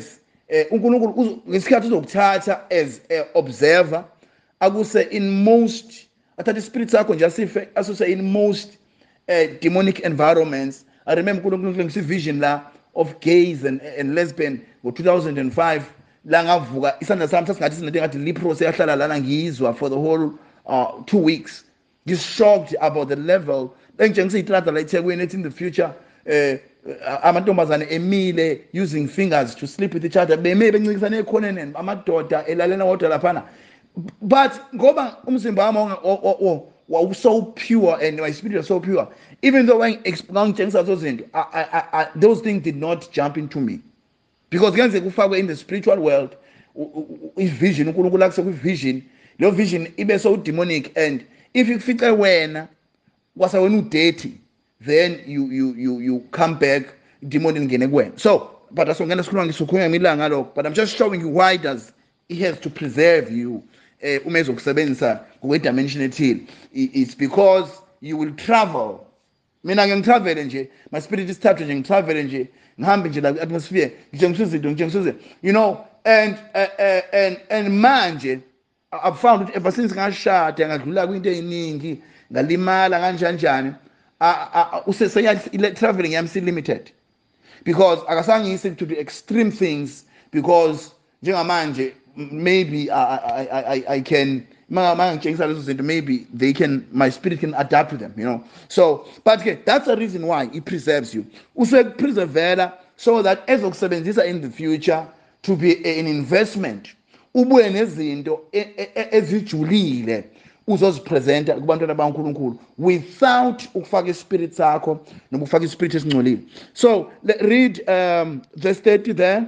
eh uNkulunkulu ngesikhathi uzokuthatha as a observer akuse in most athatha ispirit sakho nje asife asuse in most uh, demonic environments. I remember uNkulunkulu ngisi vision la of gays and, and lesbian ngo two thousand five la ngavuka isandla sami sasingathi sinento engathi leprosy yahlala lana ngizwa for the whole uh, two weeks. Just shocked about the level engijengisa itrata la eThekwini ethi in the future eh amantombazane emile using fingers to sleep with each other beme bencikisana ekhoneni amadoda elalena wodwa laphana. But ngoba umzimba wami was so pure and my spirit was so pure, even though when ngangitshengisa those zinto those things did not jump into me, because kenze kufakwe in the spiritual world vision uNkulunkulu akuse kwi-vision, lo vision ibe so demonic, and if ikufice wena kwasa wena udethi, then you you you you come back demon ingene kuwena. So but asongena sikhuluma ngisukhuluma ngemilanga lokho, but I'm just showing you why does he has to preserve you eh uma ezokusebenzisa ngokwe dimension ethile. It's because you will travel. Mina ngitravel nje, my spirit is started nje ngitravel nje ngihambe nje la atmosphere ngitshengisa izinto ngitshengisa, you know, and uh, uh, and and manje I've found it ever since ngashada ngadlula kwinto eziningi ngalimala kanjani njani usesenya traveling yami si limited, because akasangisi to do extreme things, because njengamanje maybe I I I I can maybe they can, my spirit can adapt to them, you know. So but okay, that's the reason why it preserves you. Use preserve so that ezokusebenzisa in the future to be an investment. Ubuye nezinto ezijulile uzozipresenta kubantwana baNkulunkulu without ukufaka ispirit sakho noma ukufaka ispirit esingcolile. So read um verse thirty there.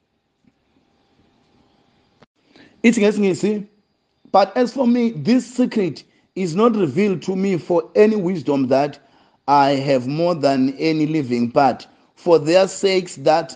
It's ngesingisi, but as for me, this secret is not revealed to me for any wisdom that I have more than any living, but for their sakes that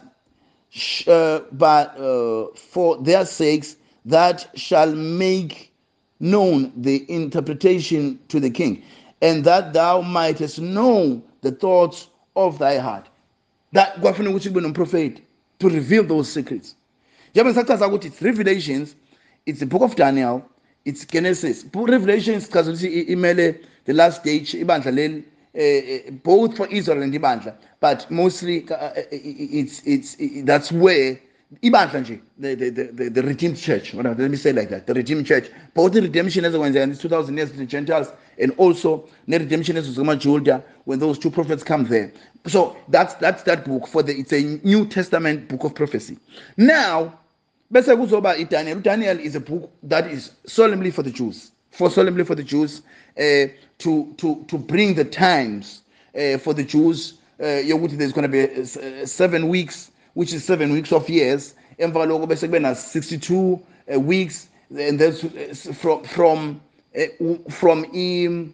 uh, but uh, for their sakes that shall make known the interpretation to the king, and that thou mightest know the thoughts of thy heart. That kwafanele ukuthi kube nomprofeti to reveal those secrets. Njengoba ngisachaza ukuthi it's Revelations, it's the book of Daniel, it's Genesis. Revelations chaza ukuthi imele the last stage ibandla leli, uh, both for Israel and ibandla, but mostly uh, it's it's it, that's where ibandla nje the the the the redeemed church, whatever, let me say like that, the redeemed church, both the redemption as when in two thousand years the Gentiles, and also the redemption as Judah when those two prophets come there. So that's that's that book for the, it's a New Testament book of prophecy. Now bese kuzoba iDaniel. Daniel is a book that is solemnly for the Jews, for solemnly for the Jews, uh, to to to bring the times uh, for the Jews. Uh, there's going to be uh, seven weeks, which is seven weeks of years. Emva lokho bese kube na sixty-two uh, weeks, and that's uh, from from uh, from um,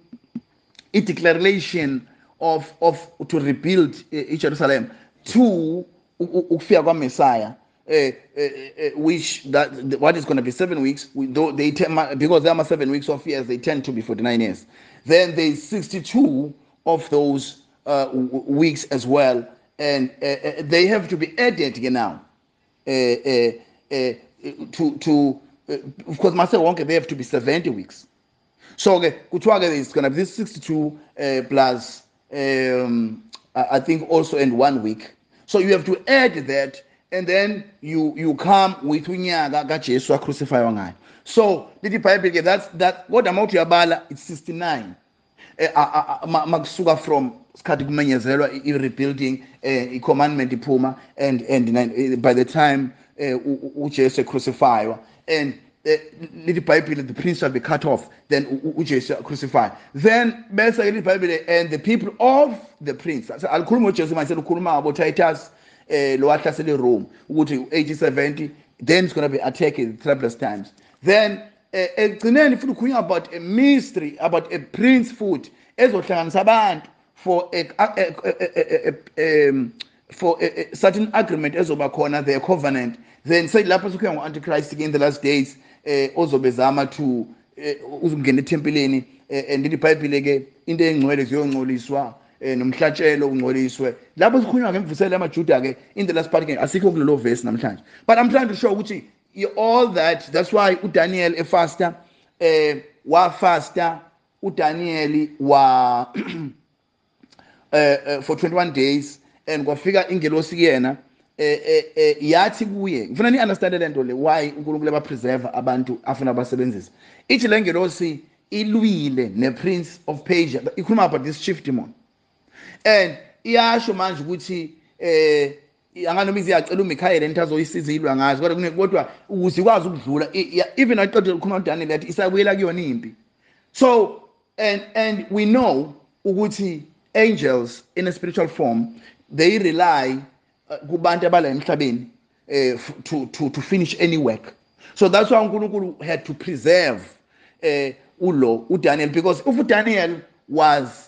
a declaration of of to rebuild uh, Jerusalem to ukufika kwa Messiah. Uh, uh, uh, which that what is going to be seven weeks, we, though they tend, because there are seven weeks of years, they tend to be forty-nine years. Then there's sixty-two of those uh, w- weeks as well, and uh, uh, they have to be added you now uh, uh, uh, to to uh, of course master wonke they have to be seventy weeks. So okay, it's going to be this sixty-two uh, plus um, I think also in one week. So you have to add that. And then you you come with unyaka kaJesu crucified ngayo. So the Bible, that's that what amount yabala, it's sixty-nine. Makusuka from skati kumenyezelwa i rebuilding a commandment iphuma, and and by the time uJesu crucified, and the Bible, the prince shall be cut off, then uJesu crucified. Then basically the Bible and the people of the prince. Alikhuluma uJesu manje ukhuluma about Titus lo ahlasele Rome ukuthi eighty seventy, then it's going to be attacked in troublous times. Then egcineni futhi kukhulunywa about a mystery, about a prince foot ezohlanganisa abantu for a, a, a, a, um, for a, a certain agreement ezoba khona, their covenant. Then say lapho sikuya ngo Antichrist in the last days ozobezama to uzungena ethempeleni, and the Bible ke into engcwele ziyongcoliswa, eh nomhlatshelo ungcoliswe lapho sikhulunywa ngemvuselo yamaJuda ke in the last part ke asikho kulelo verse namhlanje, but I'm trying to show ukuthi all that, that's why uDaniel efasta eh wa fasta uDaniel wa uh, for twenty-one days and kwafika ingelosi kuyena eh eh yathi kuye ngifuna ni understand lento le why uNkulunkulu eba preserve abantu afuna abasebenzisa. Ithi le ngelosi ilwile ne prince of Persia, ikhuluma about this chief demon, and iyasho manje ukuthi eh anganoma iziyacela uMichael entazoyisiza ilwa ngazo kodwa kodwa ukuze ikwazi ukudlula even aqedwe ukukhuluma uDaniel yathi isabuyela kuyona impi. So and and we know ukuthi angels in a spiritual form, they rely kubantu abala emhlabeni to to to finish any work. So that's why uNkulunkulu had to preserve uh, ulo uDaniel, because if Daniel was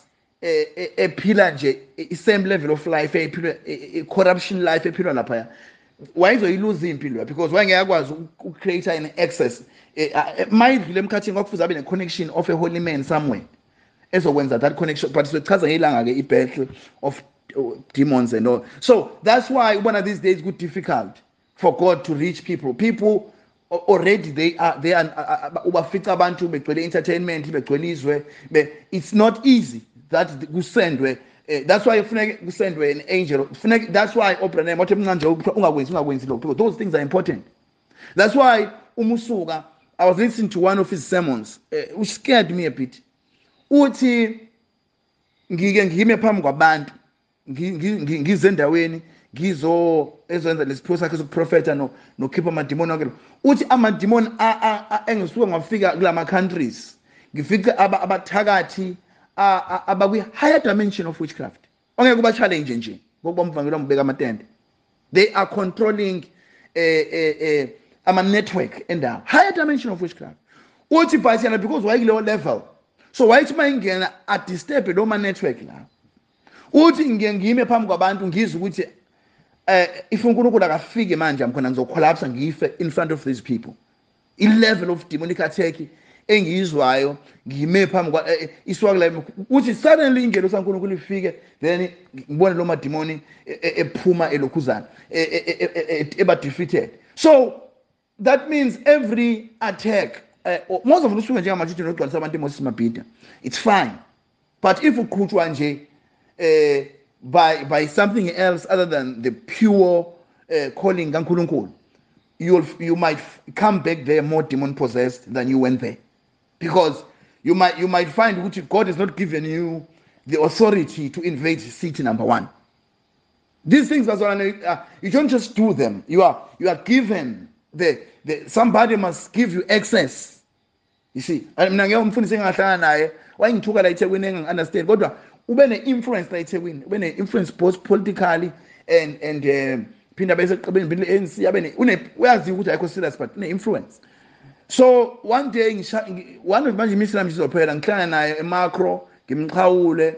a pillar nje the same level of life, a corruption life ephilwa lapha, why is he losing impilo? Because when ngiyakwazi create an access mayidlule emkhathini kwakufuza abe ne connection of a holy man somewhere ezokwenza that connection, but sichaza ngelanga ke i-battle of demons and all. So that's why one of these days good difficult for God to reach people. People already they are they are ubafica abantu begcwele entertainment begcwele izwe. It's not easy that kusendwe. That's why kufanele kusendwe an angel. That's why Oprah name wathi mncanje ungakwenzi ungakwenzi lokho, because those things are important. That's why umusuka, I was listening to one of his sermons, uh, which scared me a bit. Uthi ngike ngime phambi kwabantu ngizendaweni ngizo ezenza lesipho sakhe sokuprofeta no nokhipha amademoni wakhe. Uthi amademoni engisuka ngafika kulama countries ngifika abathakathi abakwi higher dimension of witchcraft ongeke kuba challenge nje ngokuba umvangelo mbeka amatende. They are controlling eh eh ama network and a higher dimension of witchcraft. Uthi bhathina because why kuleyo level, so why ithi mayingena a disturb lo ma network la. Uthi ngiye ngime phambi kwabantu ngizwe ukuthi eh if uNkulunkulu akafike manje amkhona ngizocollapse ngife in front of these people. I level of demonic attack engizwayo ngime phambi kwa iswaka la uthi suddenly ingelo saNkulunkulu ifike, then ngibone lo ma demoni ephuma elokhuzana eba defeated. So that means every attack, uh, most of the students are not going to it's fine, but if you could uh, by by something else other than the pure uh, calling kaNkulunkulu, you you might come back there more demon possessed than you went there, because you might you might find which God has not given you the authority to invade city number one. These things are uh, you don't just do them. You are you are given the the somebody must give you access. You see, mina ngiyomfundisa engahlanga naye wayengithuka la eThekwini engingunderstand kodwa ube ne influence la eThekwini, ube ne influence both politically and and uh, phinda bese qebeni bini le N C abe ne une uyazi ukuthi ayikho serious but une influence. So one day one of manje imisila msizophela ngihlanga naye eMacro ngimqhawule.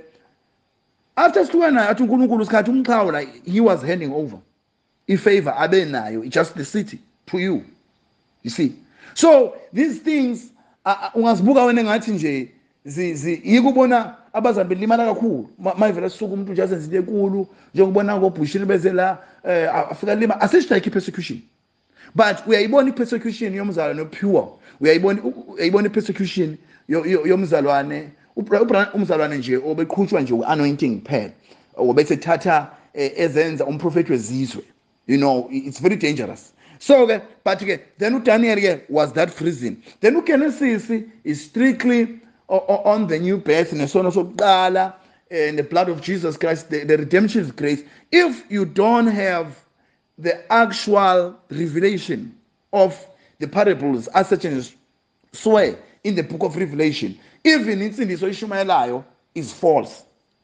After sihlukana naye athi uNkulunkulu sikhathi umqhawula, he was handing over ifavor abe nayo, just the city to you. You see, so these things ungazibuka wena ngathi nje zi yikubona abazabe limala kakhulu mayivela suku umuntu nje asenze into enkulu njengobona ngoBushini beze la afika lima asishayike persecution, but uyayibona ipersecution yomzalwane pure, uyayibona uyayibona ipersecution yomzalwane umzalwane nje obeqhutshwa nje anointing pad obethe thatha ezenza umprofeti wezizwe. You know, it's very dangerous. So, okay, but okay, then Daniel okay, was that freezing. Then Genesis is strictly on the new birth and so on so and the blood of Jesus Christ, the, the redemption is grace. If you don't have the actual revelation of the parables as such as swear in the book of Revelation, even it's in the Ishmael is false.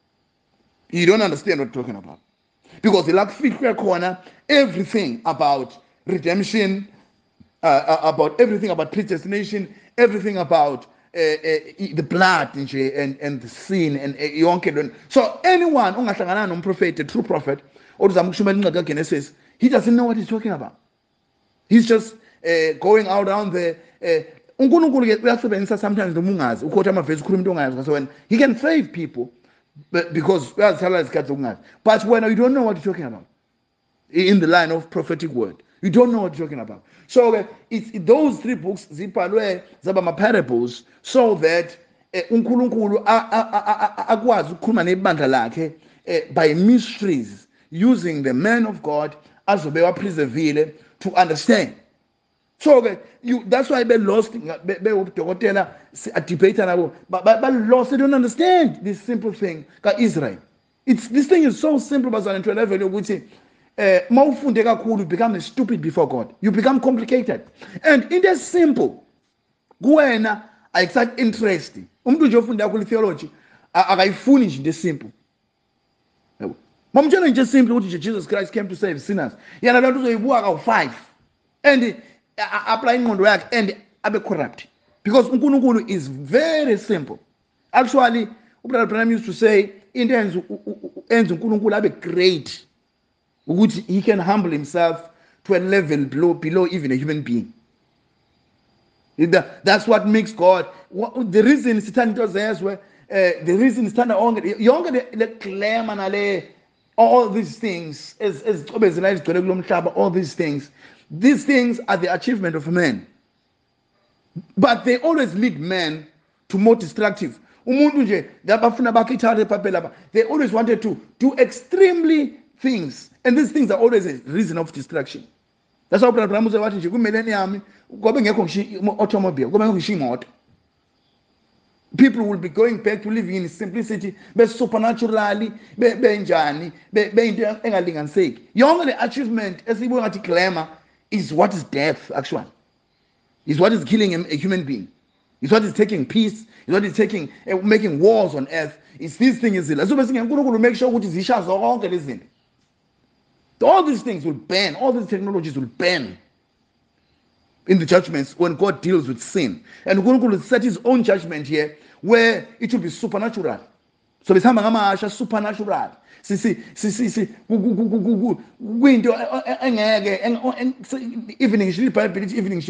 You don't understand what I'm talking about. Because the lack fit corner, everything about redemption, uh, about everything about predestination, everything about uh, uh, the blood and and, and the sin and uh, so anyone ungahlangana nomprofet, a true prophet, or Genesis, he doesn't know what he's talking about. He's just uh, going out down there. Uh, sometimes the mungas, he can save people, But because but when you don't know what you're talking about in the line of prophetic word, you don't know what you're talking about. So uh, it's it, those three books zibhalwe zaba ma parables so that uNkulunkulu akwazi ukukhuluma nebandla lakhe by mysteries using the man of God azobe wa preservile to understand. So okay, you that's why they lost they udokotela a debate nabo but but lost, they don't understand this simple thing ka Israel. It's this thing is so simple but on to a level ukuthi eh mawufunde kakhulu you become stupid before God. You become complicated. And in this simple kuwena ayikusathi interest. Umuntu nje ofunda kakhulu theology akayifuni nje into simple. Yabo. Mamtshela nje simple ukuthi Jesus Christ came to save sinners. Yana lento uzoyibuka ka five. And apply ingqondo yakhe and abe corrupt because uNkulunkulu is very simple. Actually uBrother Branham used to say into enza enza uNkulunkulu abe great ukuthi he can humble himself to a level below below even a human being. That's what makes God the reason sithanda into zezwe uh, the reason sithanda onke yonke le claim nale all these things as as obezela izigcwele kulomhlaba all these things. These things are the achievement of man. But they always lead men to more destructive. Umuntu nje labafuna bakhithathe ephaphe lapha. They always wanted to do extremely things. And these things are always a reason of destruction. That's why Brother Bramuze wathi nje kumillennium ngobe ngekho ngishi automobile, ngobe ngekho ngishi imoto. People will be going back to living in simplicity, be supernaturally, be benjani, be be into engalinganiseki. Yonke le achievement esibuka ngathi glamour is what is death, actually. Is what is killing a, a human being. Is what is taking peace. Is what is taking, uh, making wars on earth. It's this thing is it. So basically, to make sure what is issues all that is in. All these things will ban. All these technologies will ban in the judgments when God deals with sin. And God will set his own judgment here where it will be supernatural. So it's supernatural. See, see, see, see, see. Window evening evening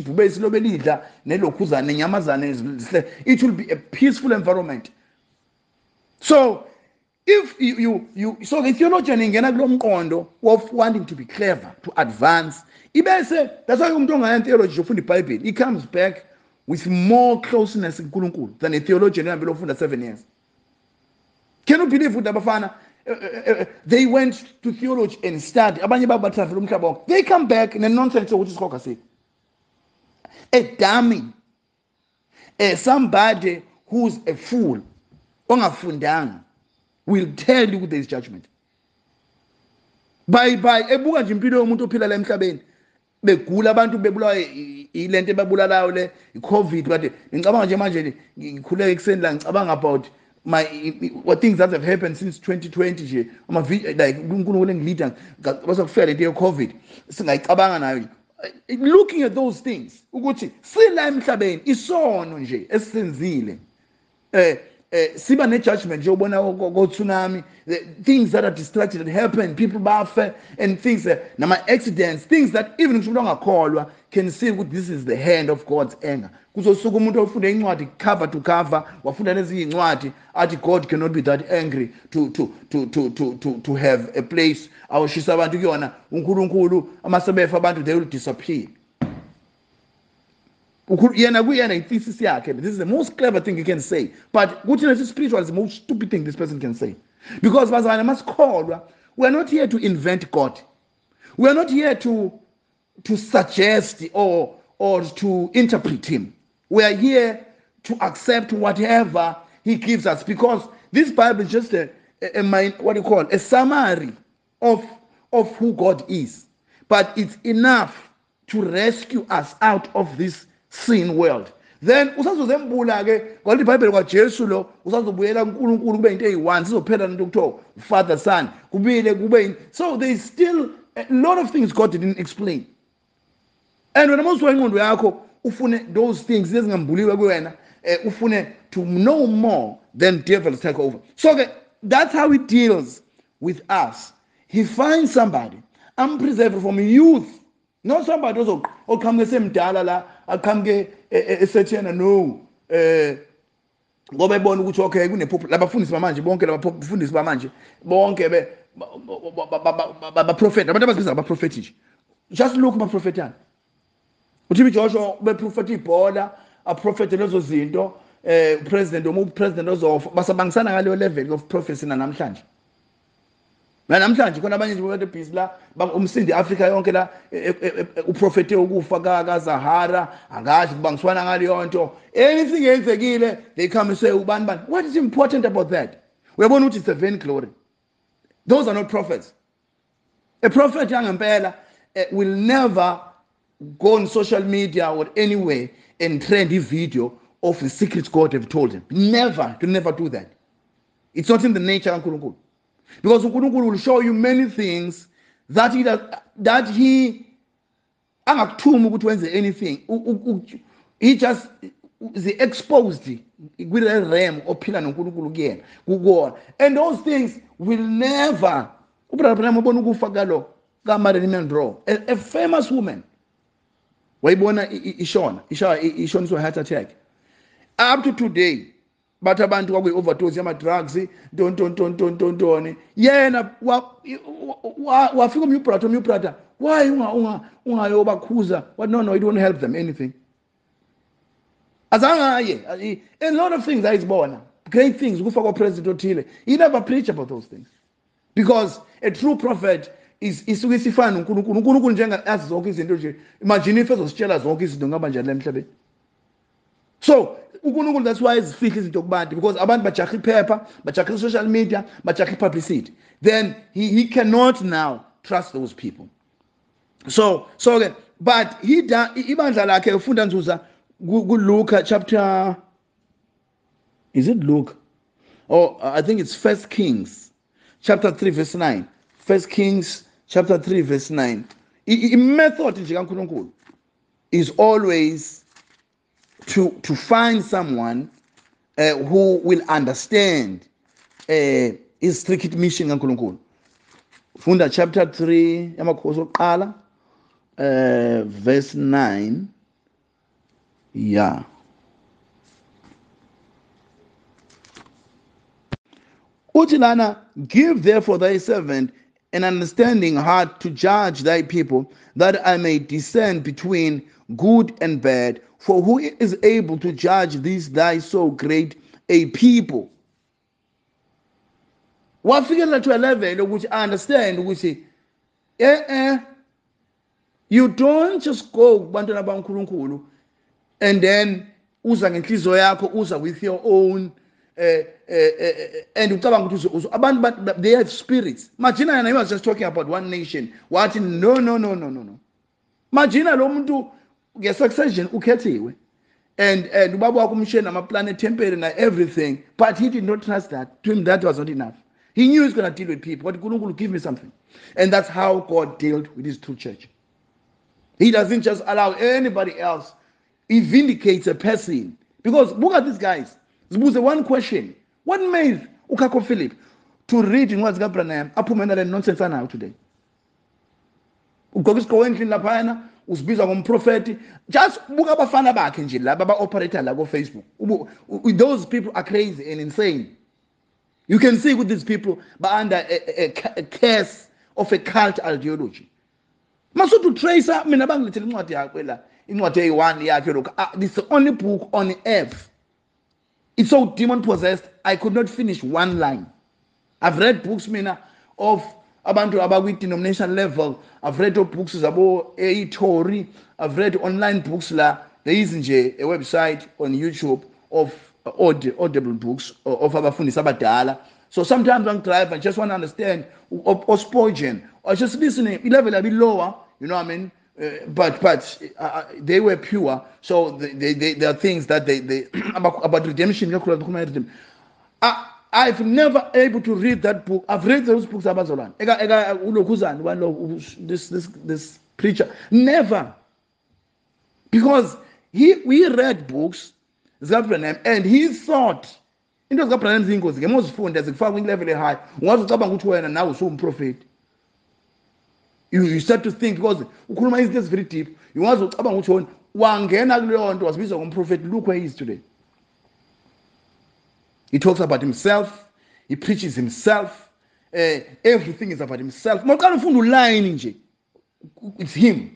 it will be a peaceful environment. So if you you, you so the theologian ingena kulo mqondo of wanting to be clever, to advance, ibese that's why umuntu ongaya theology ufunda iBhayibheli, he comes back with more closeness in uNkulunkulu than a theologian ehambile ufunda seven years. Can you believe ukuthi abafana Uh, uh, uh, they went to theology and studied. They come back in a nonsense which is called a dummy, uh, somebody who's a fool, will tell you there is judgment. By by ebuka nje impilo yomuntu ophila la emhlabeni begula abantu bebulawa ilento ebabulalayo le iCovid but ngicabanga nje manje ngikhuleka ekseni la ngicabanga about my what things that have happened since twenty twenty nje ama like uNkulunkulu engilida basakufela into yeCovid singayicabanga nayo looking at those things ukuthi sila emhlabeni isono nje esenzile eh eh siba ne judgment nje ubona go tsunami things that are distracted that happen people bafe and things that nama accidents things that even if umuntu ongakholwa can see ukuthi this is the hand of God's anger. Kuzosuka umuntu ofunda incwadi cover to cover wafunda lezi incwadi athi God cannot be that angry to to to to to to, to have a place awushisa abantu kuyona uNkulunkulu amasebefa abantu they will disappear. Yena kuyena ithesis yakhe. This is the most clever thing you can say, but kuthi nesi spiritual is the most stupid thing this person can say, because bazana must call we are not here to invent God. We are not here to to suggest or or to interpret him. We are here to accept whatever he gives us, because this Bible is just a, a, a what do you call it? A summary of of who God is, but it's enough to rescue us out of this sin world. Then usazozembula ke ngoba iBhayibheli kwaJesu lo usazobuyela kuNkulunkulu kube into eyi-one sizophela into kuthiwa Father Son kubile kube. So there is still a lot of things God didn't explain. And when most ingqondo yakho ufune those things ezingambuliwe kuwena ufune to know more, then devils take over. So okay, that's how he deals with us. He finds somebody unpreserved from youth, not somebody also or come the same dala la come get a certain no uh ngoba ebona ukuthi okay kune labafundisi bamanje bonke labafundisi bamanje bonke be ba prophet abantu abazibiza aba prophet nje just look ba prophetana uthi Joshua be prophet ibhola a prophet lezo zinto eh president omu president ozofa basabangisana ngaleyo level of prophecy namhlanje namhlanje khona abanye nje bebe busy la umsindi Africa yonke la uprofete ukufa ka Zahara angazi kubangiswana ngaleyo nto anything yenzekile they come and say ubani bani what is important about that uyabona ukuthi it's a vain glory those are not prophets a prophet yangempela will never go on social media or anywhere and trend a video of the secrets God have told him. Never, to never do that. It's not in the nature of Nkulunkulu. Because Nkulunkulu will show you many things that he does, that he anything. He just is exposed with a realm of pillar and Nkulunkulu again. And those things will never a, a famous woman. Wayibona ishona ishoniswa heart attack up to today but abantu kwakuyi overdose yama drugs don don don don don don yena wafika umbrata umbrata why unga unga ungayobakhuza what no no it won't help them anything azangaye a lot of things ayizibona great things kufa kwa president othile he never preach about those things because a true prophet is isuke isifana uNkulunkulu uNkulunkulu njenga azi zonke izinto nje imagine if ezositshela zonke izinto ngaba njani emhlabeni so uNkulunkulu that's why izifihla izinto kubantu because abantu bajaha iphepha bajaha social media bajaha publicity then he he cannot now trust those people so so again but he ibandla lakhe ufunda nzuza ku Luke chapter is it Luke oh I think it's First Kings chapter three verse nine First Kings chapter three verse nine. The method nje kaNkulunkulu is always to to find someone uh, who will understand uh, his strict mission kaNkulunkulu. Funda chapter three yamakhosi oqala uh, verse nine. Yeah. Uthi lana, give therefore thy servant an understanding heart to judge thy people, that I may discern between good and bad. For who is able to judge this thy so great a people? Wafika to a level which I understand, which say, eh, eh, you don't just go bantwana baNkulunkulu and then uza ngenhliziyo yakho uza with your own Uh, uh, uh, and abantu they have spirits. Imagine, and I was just talking about one nation. What? No, no, no, no, no, no. Imagine lo muntu get succession ukhethiwe, and and ubaba wakumshena ama planet temple and everything, but he did not trust that. To him, that was not enough. He knew he was going to deal with people. But Nkulunkulu give me something, and that's how God dealt with his true church. He doesn't just allow anybody else. He vindicates a person because look at these guys. Zibuze one question. What made Ukako Philip to read in what's Gabriel aphumelele nonsense anayo today? Ugokis kowenhlini laphana usibiza ngomprofeti just buka abafana bakhe nje laba aba operator la ko Facebook. Those people are crazy and insane. You can see with these people but under a, a, a curse of a cult ideology. Masutu tracer mina bangilethela incwadi yakhe la incwadi eyi-one yakhe lokho this is the only book on earth. It's so demon possessed, I could not finish one line. I've read books mina of abantu abakwi denomination level. I've read books about a Tory. I've read online books la. There is nje a website on YouTube of audible books of abafundisi abadala. So sometimes I'm driving, I just want to understand or Spurgeon or just listening. Level a bit lower, you know what I mean? Uh, but but uh, they were pure, so they, they, they, there are things that they, they about, about redemption. I, I've never able to read that book. I've read those books about Zolan. This this this preacher never, because he we read books, and he thought into Gabriel Zingo's the most fun as a farming level high. Once now was so prophet. You, you start to think because ukhuluma izinto very deep. You want to ucabanga ukuthi wona wangena kuleyo nto wasibizwa ngomprofeti. Look where he is today. He talks about himself. He preaches himself. Uh, everything is about himself. It's him.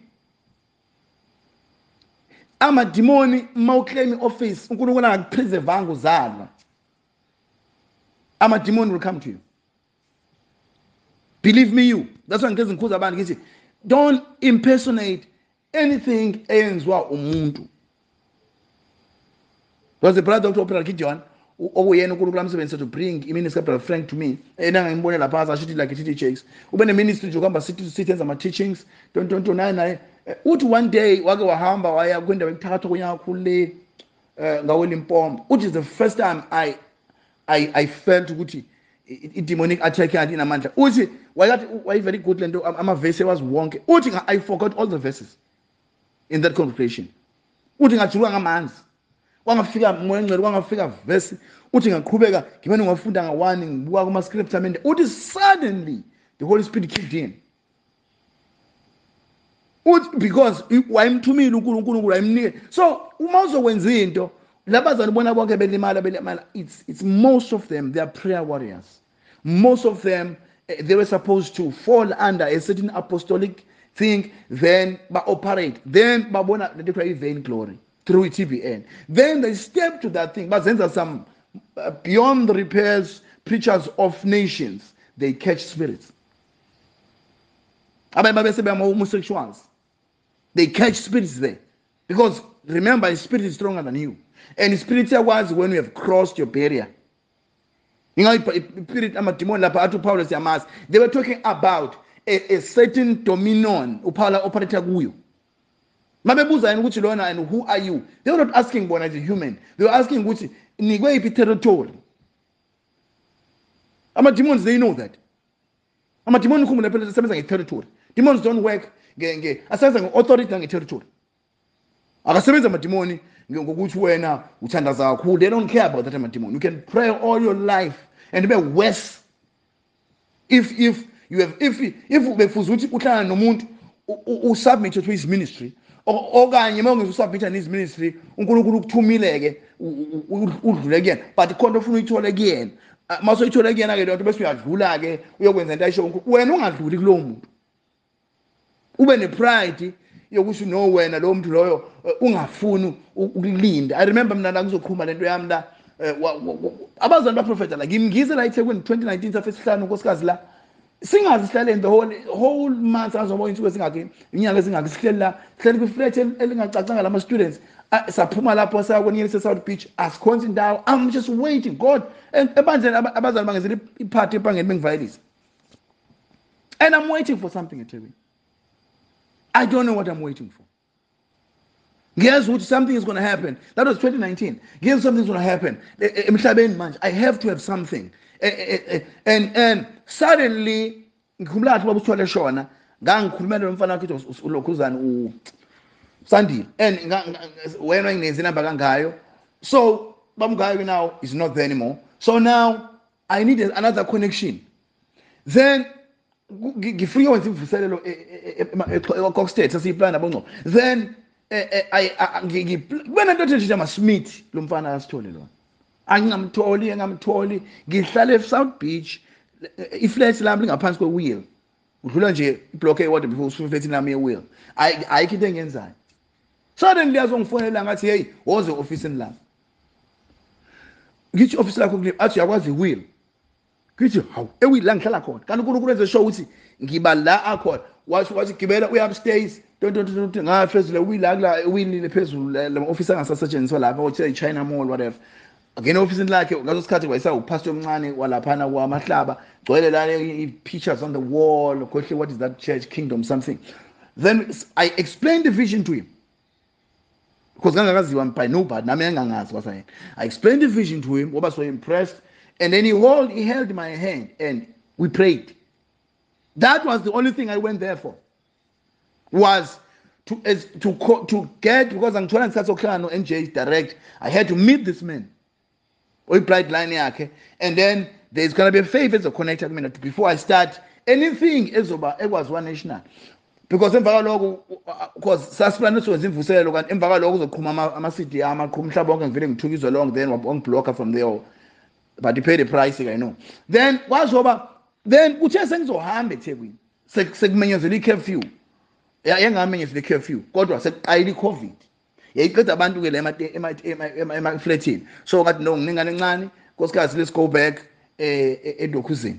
Amadimoni mawuclaim office uNkulunkulu akapreservanga uzalwa. Amadimoni will come to you. Believe me, you. That's why ngeze ngikhuza abantu ngithi don't impersonate anything eyenziwa umuntu. Because the brother Doctor Opera Gideon okuyena uNkulunkulu amsebenzisa to bring iministry Brother Frank to me. Ena ngimbone lapha ashithi like T T Jakes. Ube ne ministry nje kuhamba sithi sithi enza ama teachings don't don't nine naye. Uthi one day wake wahamba waya kwindawo ekuthatha kunyaka khule ngawe Limpopo. Uthi is the first time I I I felt ukuthi i demonic attack yakhe inamandla. Uthi wayathi way very good lento ama verse was wonke. Uthi I forgot all the verses in that congregation. Uthi ngajulwa ngamanzi. Wangafika moya ngcwele wangafika verse. Uthi ngaqhubeka ngibene ngafunda ngawani ngibuka kuma scripture amende. Uthi suddenly the Holy Spirit kicked in. Because wayemthumile uNkulunkulu wayemnike. So uma uzokwenza into labazali bona bonke belimala belimala it's it's most of them they are prayer warriors. Most of them they were supposed to fall under a certain apostolic thing, then ba operate, then babona the different vain glory through T B N. Then they step to that thing. But then there's some uh, beyond the repairs preachers of nations. They catch spirits. Homosexuals. They catch spirits there. Because remember, his spirit is stronger than you. And his spirit was when you have crossed your barrier. They were talking about a, a certain dominion. And who are you? They were not asking one as a human. They were asking which territory. Demons, they know that. Territory. Demons don't work. Asaza authority and territory. Akasebenza amademoni ngokuthi wena uthandaza kakhulu. They don't care about that amademoni. You can pray all your life and be worse. If if you have if if befuza ukuthi uhlala nomuntu usubmit to his ministry okanye mawungezo submit to his ministry uNkulunkulu ukuthumileke udlule kuyena but khona ufuna uyithole kuyena maso uyithole kuyena ke lento bese uyadlula ke uyokwenza into ayisho uNkulunkulu wena ungadluli kulowo muntu ube ne pride yokuthi no wena lo muntu loyo ungafuni ukulinda. I remember mina la ngizokhuluma lento yami la abazali baprofeta la ngimngize la eThekwini twenty nineteen safesihlanu nkosikazi la singazi sihlale the whole whole month azobona into esingake inyanga esingake sihlele la sihlele ku flat elingacacanga lama students saphuma lapho sayakwenye South Beach asikhonza indawo. I'm just waiting God ebandleni abazali bangenzela iphathi ebangeni bengivayelisa and I'm waiting for something eThekwini. I don't know what I'm waiting for. Guess what? Something is going to happen. That was twenty nineteen. Guess something's going to happen. I have to have something. And and suddenly, ngikhuluma lapho babuthole shona, ngangikhulumela nomfana wakhe uLokhuzana u Sandile. And wena nginenze inamba kangayo. So bamgayo now is not there anymore. So now I need another connection. Then ngifike wenza imvuselelo eCox State sasiyiplana bonco. Then I when I don't teach ama Smith lo mfana asithole lo. Angingamtholi engamtholi ngihlala eSouth Beach iflat lami ngaphansi kwe wheel. Udlula nje iblock eyodwa before usuflethi nami ye wheel. I ayikho into engenzayo. Suddenly azongifonela ngathi hey woze office ni la. Ngithi office lakho kuliphi athi yakwazi wheel. Ngithi hawu ewheel la ngihlala khona. Kanti uNkulunkulu wenze show ukuthi ngiba la akhona. Wathi wathi gibela uya upstairs. Don't don't don't ngafezile wheel la wheel le phezulu la office angasasetshenziswa lapha othi China Mall whatever. Again office lakhe ngaso sikhathi kwayisa upastor omncane walaphana kwamahlaba gcwele la pictures on the wall khohle what is that church kingdom something. Then I explained the vision to him because ngangakaziwa by nobody nami ngangazi wasayena. I explained the vision to him, was so impressed, and then he held he held my hand and we prayed. That was the only thing I went there for, was to as to to get, because I'm trying to start no N J direct. I had to meet this man. We bright line yakhe, and then there's gonna be a favor to connect me before I start anything. Ezoba it was one national, because emva lokho because sasiplan sowenza imvuselelo kanti emva lokho uzoqhuma ama ama C D ama qhuma mhlaba wonke ngivele ngithukizwe long then wabongblocker from there. but he paid the price, I know. Then was over. Then kuthe sengizohamba eThekwini sekumenyezela i-curfew yangamenyezela i-curfew kodwa sekuqayile i-covid yayiqeda abantu ke la ema-flatini so ngathi no nginingane encane nkosikazi let's go back eDokhuzeni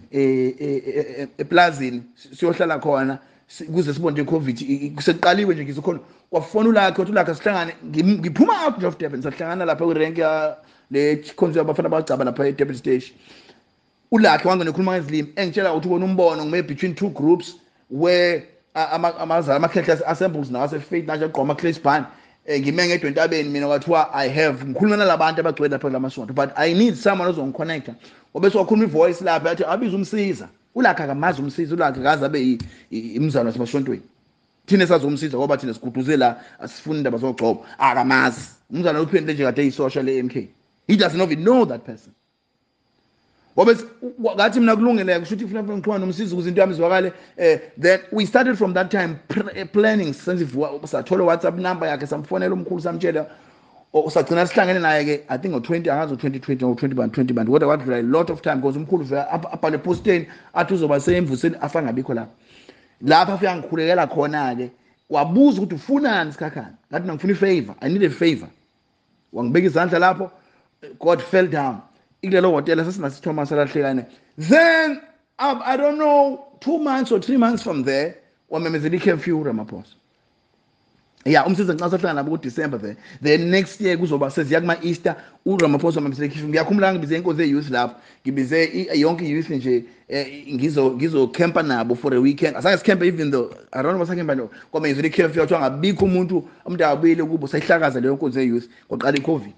eplazini siyohlala khona kuze sibonde i-covid sekuqaliwe nje ngizokhona kwafona ulakhe wathi ulakhe sihlangane ngiphuma out of Durban sahlangana lapha kwirenki ya le khonzo abafana bacaba lapha eDurban station ulakhe wangene khuluma ngezilimi engitshela ukuthi ubona umbono ngime between two groups where amazala amakhehla assembles nawo asefaith nanje aqoma class band ngime ngedwe entabeni mina kwathiwa I have ngikhuluma nalabantu abagcwele lapha lamasonto but I need someone ozongiconnecta obese wakhuluma ivoice lapha yathi abiza umsiza ulakhe akamazi umsiza ulakhe akazi abe imizalo wasemasontweni thina sazomsiza ngoba thina siguduze la asifuni indaba zogcobo akamazi umzalo uphendle nje kade isocial e M K he doesn't even know that person Obese ngathi mina kulungile kusho ukuthi ufuna ngixhuma nomsizi ukuze into yami izwakale eh then we started from that time planning sensive sathola WhatsApp number yakhe samfonela umkhulu samtshela usagcina sihlangene naye ke I think ngo twenty angazo twenty twenty or twenty band twenty band what what a lot of time because umkhulu vela abhale posteni athi uzoba semvuseni afa ngabikho lapha lapha afika ngikhulekela khona ke wabuza ukuthi ufunani sikhakhana ngathi ngifuna ifavor I need a favor wangibeka izandla lapho God fell down ilelo hotel sasinaSithomas alahlekane then um, I don't know two months or three months from there wamemezela i-curfew Ramaphosa yeah umsiza nxa sahlangana nabo ku December there the next year kuzoba seziya kuma Easter uRamaphosa wamemezela i-curfew ngiyakhumula ngibize inkonzo ye-youth lapho ngibize yonke youth nje ngizo ngizo camper nabo for a weekend asake sicamper even though I don't know what sakemba no kwamezela i-curfew wathi ngabikho umuntu umuntu abuyile kubo sayihlakaza leyo nkonzo ye-youth kwaqala i-covid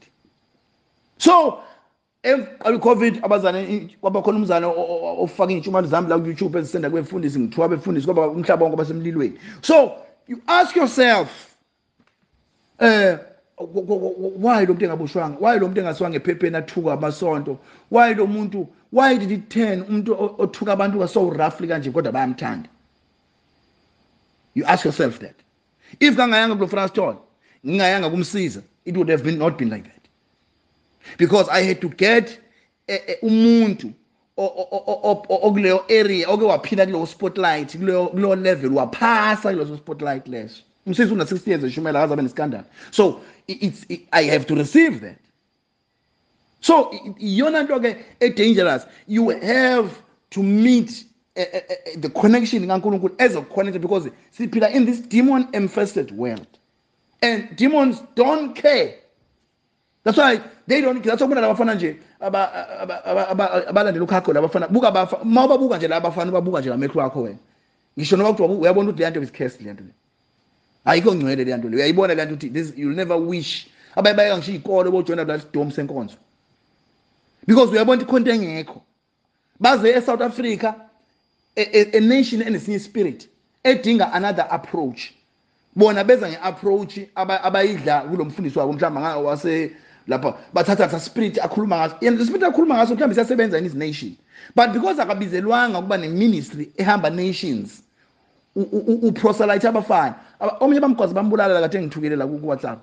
so eqala covid abazane kwabakhona umzana ofaka intshumayelo zami la ku YouTube ezisenda kwefundisi ngithiwa befundisi ngoba umhlaba wonke basemlilweni so you ask yourself eh why lo muntu engabushwanga why lo muntu engaswanga ephepheni athuka amasonto why lo muntu why did it turn umuntu othuka abantu ka so roughly kanje kodwa bayamthanda you ask yourself that if kangayanga kulo Fraston ngingayanga kumsiza it would have been not been like that because I had to get umuntu okuleyo area oke waphila kuleyo spotlight kuleyo level waphasa kuleyo spotlight leso umsisi una sixty years eshumela akazabe nescandal so it's it, I have to receive that so iyona nto ke e dangerous you have to meet uh, uh, the connection kaNkulunkulu as a connector because siphila in this demon infested world and demons don't care. That's why they don't that's why abafana nje abalandela ukhakho labafana buka bafa mawuba buka nje labafana babuka nje amehlo akho wena ngisho noma kuthiwa uyabona ukuthi le nto is cursed le nto le ayikho ngcwele le nto le uyayibona le nto ukuthi this you'll never wish abayibayeka ngisho ikole bojoina la dome senkonzo because uyabona ikhonto engekho baze eSouth Africa a, a, a nation enesinye spirit edinga another approach bona beza ngeapproach abayidla kulomfundisi wabo mhlamba ngawo wase lapha bathatha sa spirit akhuluma ngaso yena spirit akhuluma ngaso mhlamba siyasebenza in his nation but because akabizelwanga kuba ne ministry ehamba nations u proselyte abafana omnye bamgwazi bambulala kade ngithukelela ku WhatsApp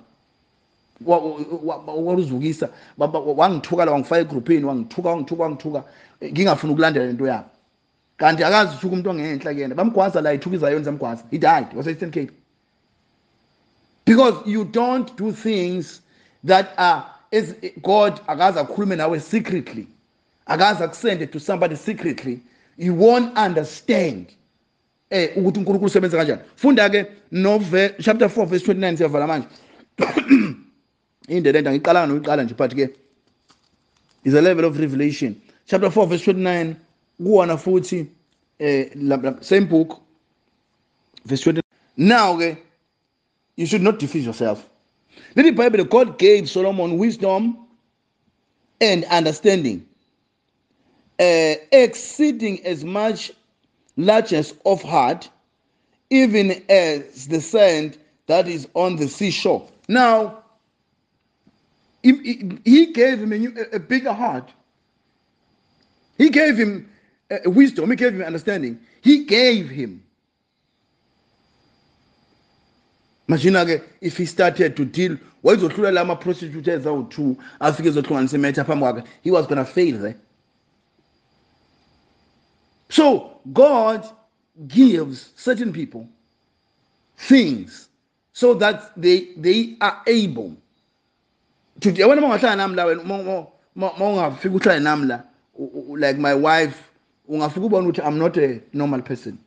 waruzukisa wangithuka la wangifaka egroupini wangithuka wangithuka wangithuka ngingafuna ukulandela lento yabo kanti akazi uthuka umuntu ongenhla kuyena bamgwaza la ithukiza yona zamgwaza he died was Eastern Cape because you don't do things that are as God akaza akhulume nawe secretly akaza kusende to somebody secretly you won't understand eh ukuthi uNkulunkulu usebenza kanjani funda ke Nove chapter four verse twenty-nine siyavala manje indlela ngiqala noyiqala nje but ke is a level of revelation chapter four verse twenty-nine kuona futhi eh same book verse twenty-nine now ke you should not defeat yourself. In the Bible, God gave Solomon wisdom and understanding, uh, exceeding as much largesse of heart, even as the sand that is on the seashore. Now, he, he gave him a, a bigger heart. He gave him uh, wisdom. He gave him understanding. He gave him. Imagine if he started to deal why izohlula lama prostitutes awu two afike ezohlunganisa imetha phambi kwakhe he was going to fail there So God gives certain people things so that they they are able to. When like my wife, I'm not a normal person.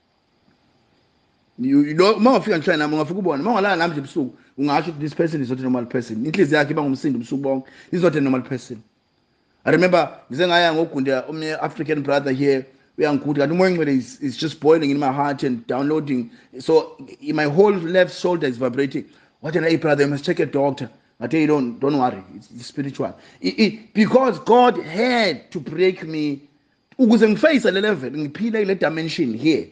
You, you don't more feel trying I'm born. More than I'm so this person is not a normal person. It is like he's not a normal person. I remember my African brother here. We are good. The morning is is just boiling in my heart and downloading. So my whole left shoulder is vibrating. What an I brother, you must check a doctor. I tell you, don't don't worry. It's, it's spiritual. It, it, because God had to break me. Ukuze face a level, ngiphile ile dimension here.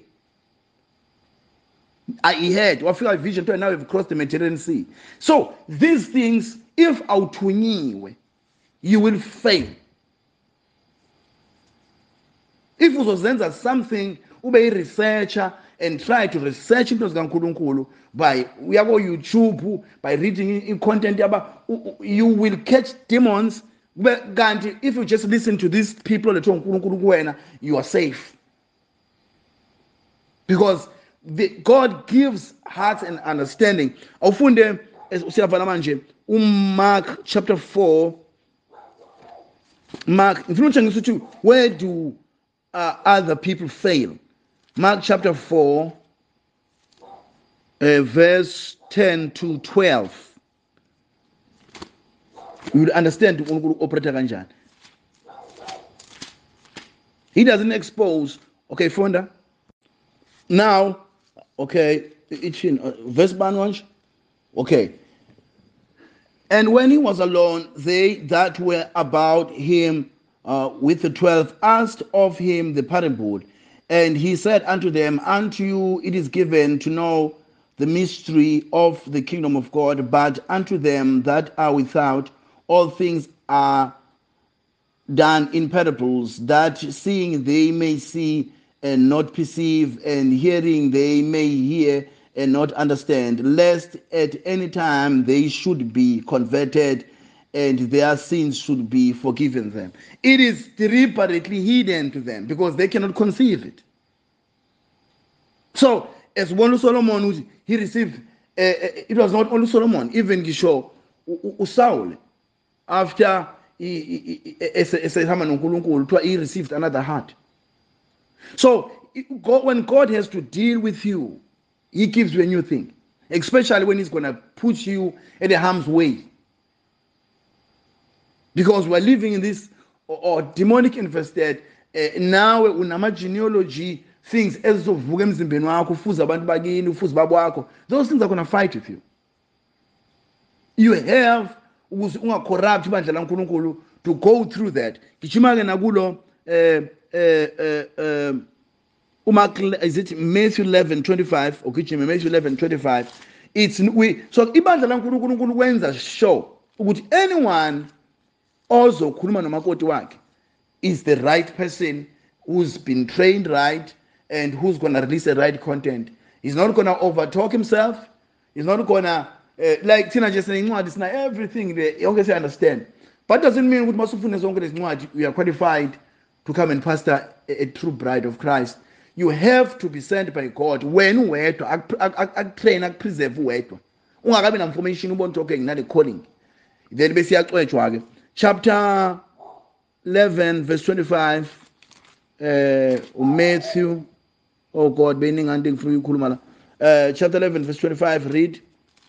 I had, I feel like vision to now we've crossed the Mediterranean Sea. So these things, if outwiniwe, you will fail. If uzozenza something, ube a researcher and try to research into zikaNkulunkulu by uyabo YouTube, by reading in content about, you will catch demons. If you just listen to these people that uNkulunkulu, you are safe. Because the, God gives hearts and understanding. Awufunde siyavala manje uMark chapter four. Mark, where do uh, other people fail? Mark chapter four, uh, verse ten to twelve. You will understand operator kanjani. He doesn't expose. Okay, Fonda. Now, okay, it's in uh, verse one. Okay. And when he was alone, they that were about him uh, with the twelve asked of him the parable. And he said unto them, unto you it is given to know the mystery of the kingdom of God, but unto them that are without, all things are done in parables, that seeing they may see and not perceive, and hearing they may hear and not understand, lest at any time they should be converted and their sins should be forgiven them. It is deliberately hidden to them because they cannot conceive it. So, as one Solomon, he received, uh, it was not only Solomon, even Gisho, Saul, after he, he, he received another heart. So, when God has to deal with you, he gives you a new thing, especially when he's going to put you at a harm's way. Because we're living in this or, or demonic infested, uh, now unama genealogy things, those things are going to fight with you. You have corrupt to go through that. Is it Matthew eleven twenty-five? Okay, Matthew eleven twenty-five. It's we so ibandla laNkulunkulu wenza show ukuthi anyone also khuluma nomakoti wakhe is the right person who's been trained right and who's going to release the right content. He's not going to overtalk himself. He's not going to uh, like Tina just saying it's not everything there. You can understand, but doesn't mean with Masufune we are qualified to come and pastor a, a true bride of Christ. You have to be sent by God when we're to train and preserve we're ungakabi na information ubona talking not a calling. Then bese yaxwetshwa chapter eleven verse twenty-five uh Matthew, oh God, bening anding for you khuluma la uh chapter eleven verse twenty-five. Read.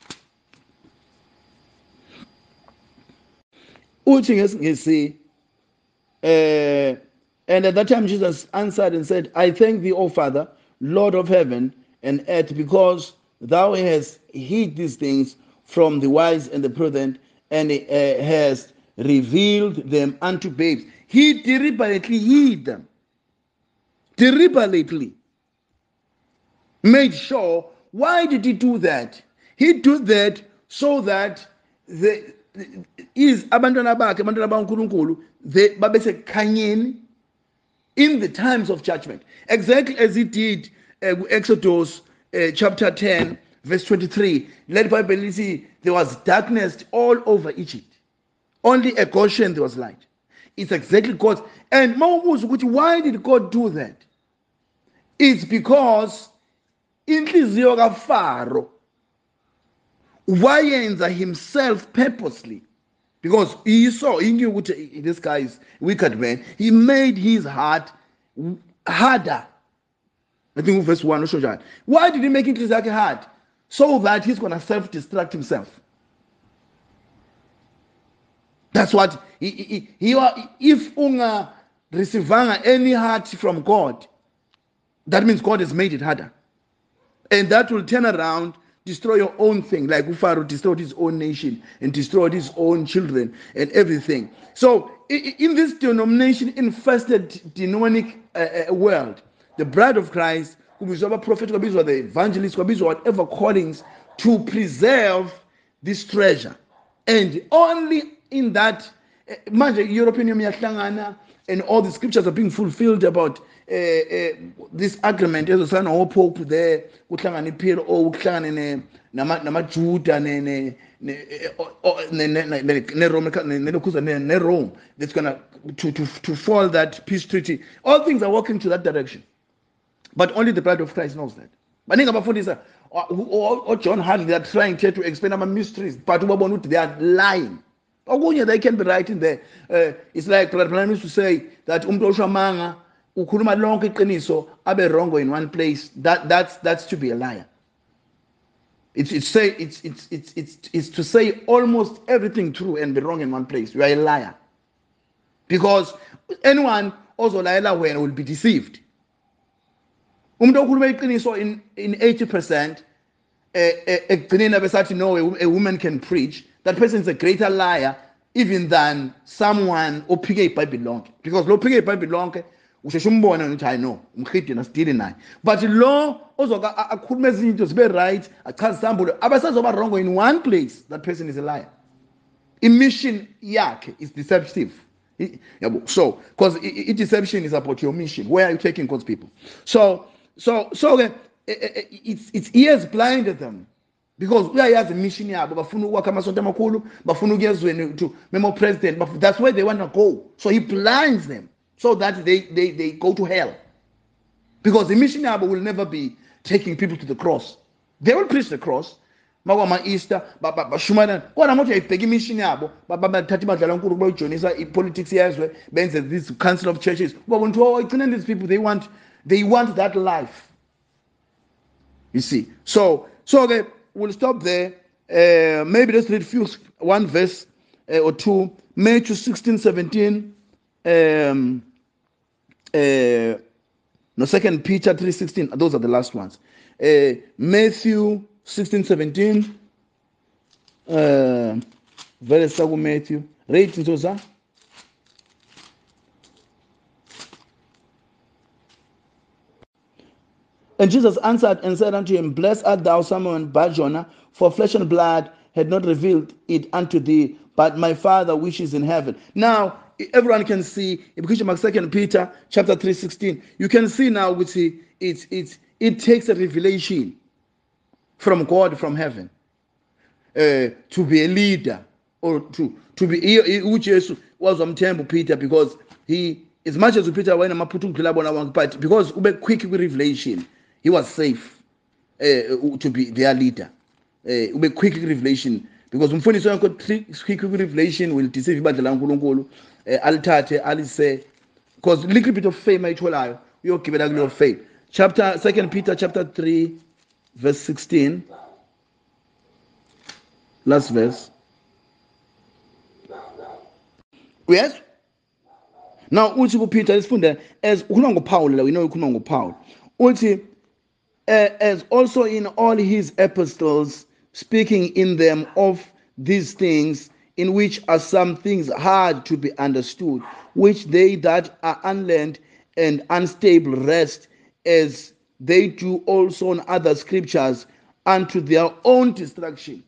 Uthi ngesi uh and at that time Jesus answered and said, I thank thee, O Father, Lord of heaven and earth, because thou hast hid these things from the wise and the prudent, and uh, hast revealed them unto babes. He deliberately hid them. Deliberately made sure. Why did he do that? He did that so that the is abantwana bakhe, abantwana bakaNkulunkulu, they babese khanyeni in the times of judgment, exactly as he did uh, Exodus uh, chapter ten, verse twenty-three. Let the Bible see there was darkness all over Egypt. Only at Goshen there was light. It's exactly God. And why did God do that? It's because inhliziyo kaFaro wayenza himself purposely, because he saw, he knew what this guy is wicked man. He made his heart harder. I think verse one. Why did he make it hard? So that he's going to self-destruct himself. That's what he, he, he, if unga receivanga any heart from God, that means God has made it harder, and that will turn around, destroy your own thing, like Pharaoh destroyed his own nation and destroyed his own children and everything. So in this denomination infested demonic uh, world, the bride of Christ, kubizwa prophet, kubizwa the evangelist, kubizwa whatever callings, to preserve this treasure. And only in that, manje European Union and all the scriptures are being fulfilled about uh, uh, this agreement. There's a son of Pope there, uhlangane Peter or uhlangane nama Juda ne ne Rome that's gonna to to to fall that peace treaty. All things are working to that direction, but only the bride of Christ knows that. But or John Hartley, they are trying to, to explain our mysteries, but they are lying. They can be writing there. Uh, it's like Prime Minister to say that umdosha manga ukhuluma lonke iqiniso abe wrong in one place. That that's that's to be a liar. It's it's say it's it's it's it's it's to say almost everything true and be wrong in one place. You are a liar. Because anyone also liar when will be deceived. Umuntu okhuluma iqiniso in in eighty percent, ekugcineni abesathi no, a woman can preach. That person is a greater liar even than someone ophike iBhayibheli lonke, because lo phike iBhayibheli lonke usheshe umbone ukuthi I know umkhidi na still naye, but lo ozoka akhuluma ezinto zibe right achaze sambulo abasazoba wrong in one place, that person is a liar. Mission yakhe is deceptive. So because deception is about your mission, where are you taking God's people? So so so uh, it's its ears blinded them. Because we are as a mission yabo bafuna ukwakha amasonto amakhulu, bafuna ukuyezweni to memo president, but that's where they want to go. So he blinds them so that they they they go to hell. Because the mission yabo will never be taking people to the cross. They will preach the cross. Mawama Easter, ba ba shumana. Kwana moto ayibheka mission yabo, ba ba thathi badlala uNkulunkulu bayojoinisa ipolitics yazwe, benze this council of churches. But when to these people, they want they want that life. You see. So so okay, we'll stop there. Uh, maybe let's read few, one verse uh, or two. Matthew sixteen, seventeen. Um, uh, no, Second Peter three, sixteen. Those are the last ones. Uh, Matthew sixteen, seventeen. Uh, very sagu Matthew. Read into that. And Jesus answered and said unto him, Blessed art thou, Simon Bar-Jonah, for flesh and blood had not revealed it unto thee, but my Father which is in heaven. Now, everyone can see, in Second Peter chapter three, sixteen, you can see now which it, it, it takes a revelation from God, from heaven, uh, to be a leader, or to, to be, which was on temple Peter, because he, as much as Peter, but because we quick revelation, he was safe uh, to be their leader. Uh, ube quick revelation, because umfundisi wakho quick revelation will deceive ibandla laNkulunkulu, alithathe alise, because little bit of fame ayitholayo uyogibela kuleyo fame. Chapter Second Peter chapter three verse sixteen, last verse. Yes. Now uthi Peter isifunde as ukhuluma ngoPaul la, we know ukhuluma ngoPaul. Uthi Uh, as also in all his epistles, speaking in them of these things, in which are some things hard to be understood, which they that are unlearned and unstable rest, as they do also in other scriptures, unto their own destruction.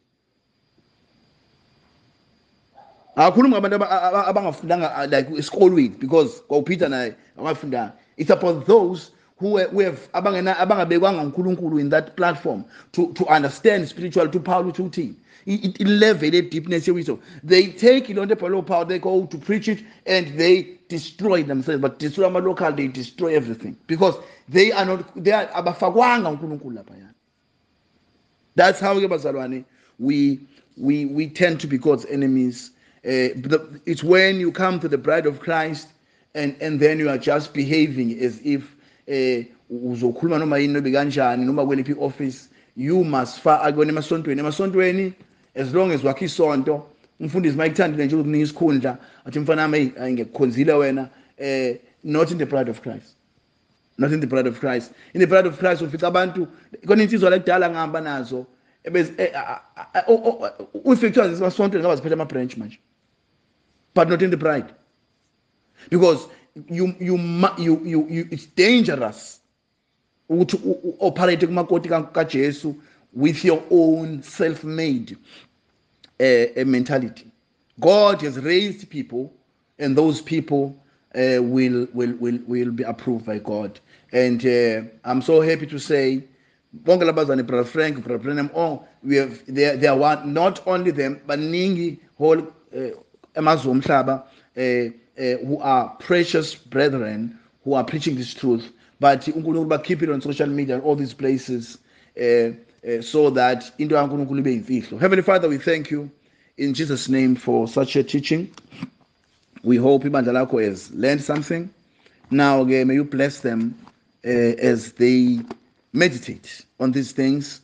Like school week, because Peter and I, it's about those who we have abangena abangabekwanga uNkulunkulu in that platform to to understand spiritual to Paul uthi it level a deepness wisdom. They take it on the power, they go to preach it and they destroy themselves. But destroy my local, they destroy everything because they are not they are abafakwanga uNkulunkulu lapha yana. That's how we we we tend to be God's enemies. Uh, it's when you come to the bride of Christ and and then you are just behaving as if uzokhuluma noma yini bekanjani noma kweliphi office you must fa akona emasontweni emasontweni as long as wakhi isonto umfundisi mayikuthanda nje ukunika isikhundla athi mfana nami ngekukhonzile wena eh not in the bride of Christ, not in the bride of Christ. In the bride of Christ ufica abantu kona insizwa lekudala ngihamba nazo ebese ufike emasontweni ngaba ziphethe ama branch manje, but not in the bride, because you you you you, you it's dangerous to operate kumakoti kaJesu with your own self-made uh, mentality. God has raised people, and those people uh, will will will will be approved by God. And uh, I'm so happy to say, Bongalabazani, Brother Frank, Brother Brenham, oh, we have they they are one, not only them, but Ningi whole Amazon Shaba. Uh, Uh, who are precious brethren who are preaching this truth, but keep it on social media and all these places uh, uh, so that into Heavenly Father, we thank you in Jesus' name for such a teaching. We hope ibandla lakho has learned something. Now again, may you bless them uh, as they meditate on these things.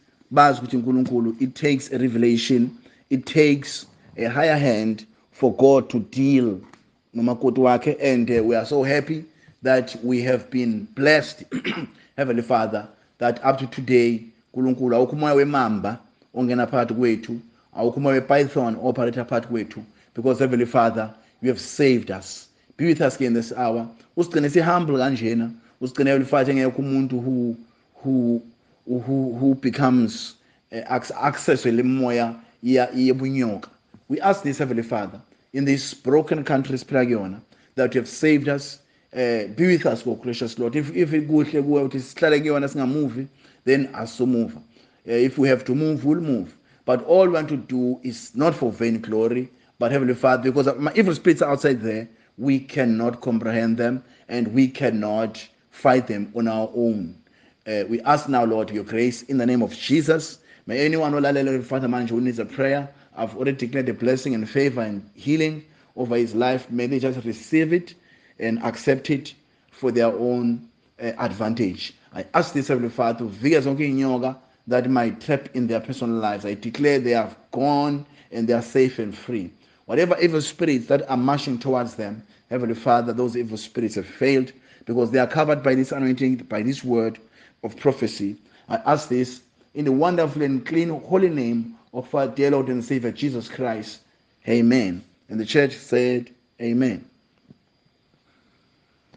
It takes a revelation, it takes a higher hand for God to deal. And uh, we are so happy that we have been blessed, Heavenly Father, that up to today, Nkulunkulu awukumoya wemamba ongena phakathi kwethu, awukumoya wepython operator phakathi kwethu, because Heavenly Father, you have saved us. Be with us in this hour. Usigcine si humble kanjena, usigcine Heavenly Father ngeke umuntu who who who who becomes uh, access lemoya yebunyoka. We ask this, Heavenly Father, in these broken countries, Pragiona, that you have saved us. Uh, be with us, O gracious Lord. If if it goes to movie, then as so move. Uh, if we have to move, we'll move. But all we want to do is not for vain glory, but Heavenly Father, because my evil spirits are outside there, we cannot comprehend them and we cannot fight them on our own. Uh, we ask now, Lord, your grace in the name of Jesus. May anyone who Father man who needs a prayer, I've already declared a blessing and favor and healing over his life. May they just receive it and accept it for their own uh, advantage. I ask this, Heavenly Father, that might trap in their personal lives. I declare they are gone and they are safe and free. Whatever evil spirits that are marching towards them, Heavenly Father, those evil spirits have failed because they are covered by this anointing, by this word of prophecy. I ask this in the wonderful and clean, holy name of our dear Lord and Savior Jesus Christ. Amen. And the church said, Amen.